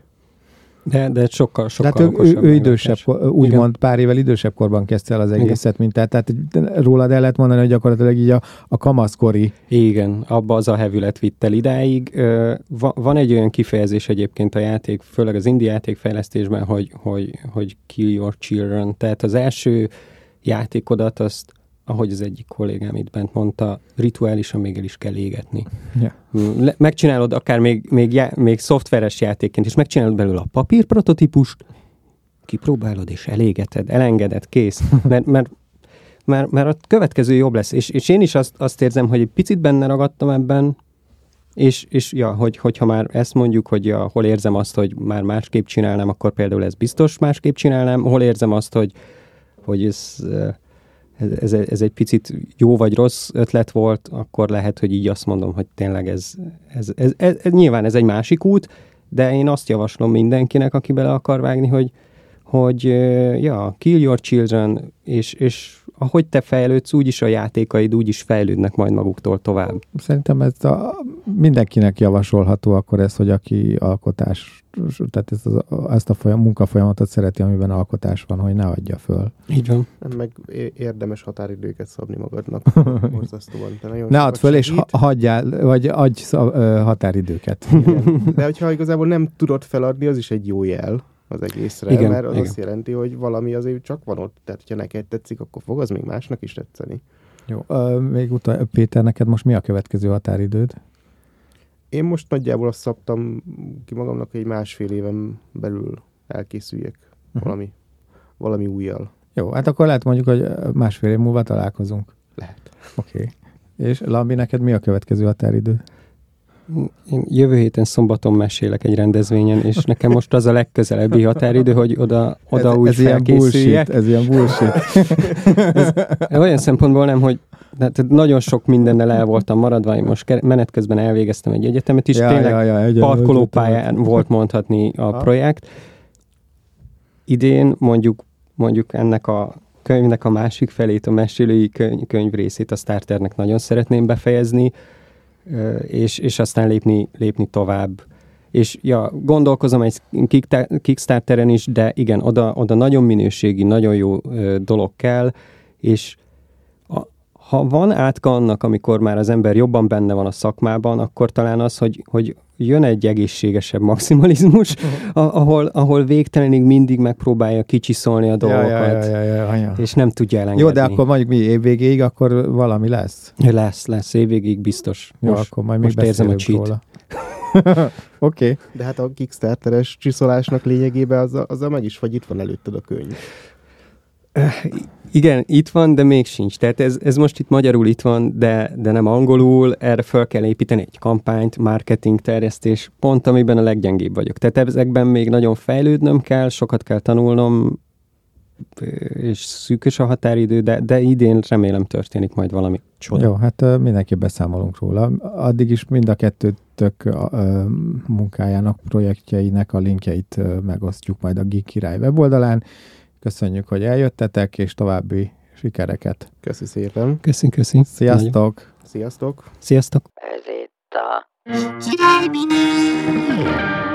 De, de sokkal, sokkal tehát okosabb. Ő, ő idősebb, úgymond pár évvel idősebb korban kezdte el az egészet, mint tehát, tehát rólad el lehet mondani, hogy gyakorlatilag így a, a kamaszkori. Igen, abba az a hevület vitt el idáig. Van egy olyan kifejezés egyébként a játék, főleg az indie játékfejlesztésben, hogy, hogy, hogy kill your children. Tehát az első játékodat azt, ahogy az egyik kollégám itt bent mondta, rituálisan még el is kell égetni. Yeah. Megcsinálod akár még, még, já, még szoftveres játékként, és megcsinálod belőle a papírprototípust, kipróbálod és elégeted, elengeded, kész. Mert, mert mert, mert a következő jobb lesz. És, és én is azt, azt érzem, hogy egy picit benne ragadtam ebben, és, és ja, hogy, hogyha már ezt mondjuk, hogy ja, hol érzem azt, hogy már másképp csinálnám, akkor például ez biztos másképp csinálnám, hol érzem azt, hogy, hogy ez, ez, ez egy picit jó vagy rossz ötlet volt, akkor lehet, hogy így azt mondom, hogy tényleg ez, ez, ez, ez, ez nyilván ez egy másik út, de én azt javaslom mindenkinek, aki bele akar vágni, hogy, hogy ja, kill your children, és, és ahogy te fejlődsz, úgyis a játékaid úgyis fejlődnek majd maguktól tovább. Szerintem ez a, mindenkinek javasolható akkor ez, hogy aki alkotás, tehát ezt, az, ezt a folyam, munkafolyamatot szereti, amiben alkotás van, hogy ne adja föl. Így van. Meg érdemes határidőket szabni magadnak. Borzasztóan. Ne add föl, és ha, hagyjál, vagy adj határidőket. Igen. De hogyha igazából nem tudod feladni, az is egy jó jel az egészre, igen, mert az igen. azt jelenti, hogy valami azért csak van ott. Tehát, hogyha neked tetszik, akkor fog az még másnak is tetszeni. Jó. Uh, még utána, Péter, neked most mi a következő határidőd? Én most nagyjából azt szabtam ki magamnak, hogy egy másfél éven belül elkészüljek uh-huh. valami, valami újjal. Jó, hát akkor lehet mondjuk, hogy másfél év múlva találkozunk. Lehet. Oké. Okay. És Lambi, neked mi a következő határidő? Én jövő héten szombaton mesélek egy rendezvényen, és nekem most az a legközelebbi határidő, hogy oda, oda ez, úgy ez felkészüljek. Ilyen bullshit, ez ilyen bullshit. ez, olyan szempontból nem, hogy tehát nagyon sok mindennel el voltam maradva, én most menet közben elvégeztem egy egyetemet is, ja, tényleg ja, ja, egyen, parkolópályán volt mondhatni a ha. projekt. Idén mondjuk, mondjuk ennek a könyvnek a másik felét, a mesélői könyv, könyv részét a starternek nagyon szeretném befejezni, És, és aztán lépni, lépni tovább. És ja, gondolkozom egy Kickstarteren is, de igen, oda, oda nagyon minőségi, nagyon jó ö, dolog kell, és a, ha van átka annak, amikor már az ember jobban benne van a szakmában, akkor talán az, hogy, hogy jön egy egészségesebb maximalizmus, ahol, ahol végtelenig mindig megpróbálja kicsiszolni a dolgokat, ja, ja, ja, ja, ja. és nem tudja elengedni. Jó, de akkor mondjuk mi évvégéig, akkor valami lesz? Lesz, lesz, évvégig biztos. Jó, most, akkor majd még beszélünk róla. Oké. Okay. De hát a Kickstarteres csiszolásnak lényegében azzal, azzal meg is vagy, itt van előtted a könyv. Igen, itt van, de még sincs. Tehát ez, ez most itt magyarul itt van, de, de nem angolul. Erre fel kell építeni egy kampányt, marketing, terjesztés, pont amiben a leggyengébb vagyok. Tehát ezekben még nagyon fejlődnöm kell, sokat kell tanulnom, és szűkös a határidő, de, de idén remélem történik majd valami csoda. Jó, hát uh, mindenki beszámolunk róla. Addig is mind a kettőtök uh, munkájának, projektjeinek a linkjeit uh, megosztjuk majd a Geek Király weboldalán. Köszönjük, hogy eljöttetek, és további sikereket. Köszi szépen. Köszi, köszi. Sziasztok. Sziasztok. Sziasztok. Ez itt a Király Mini.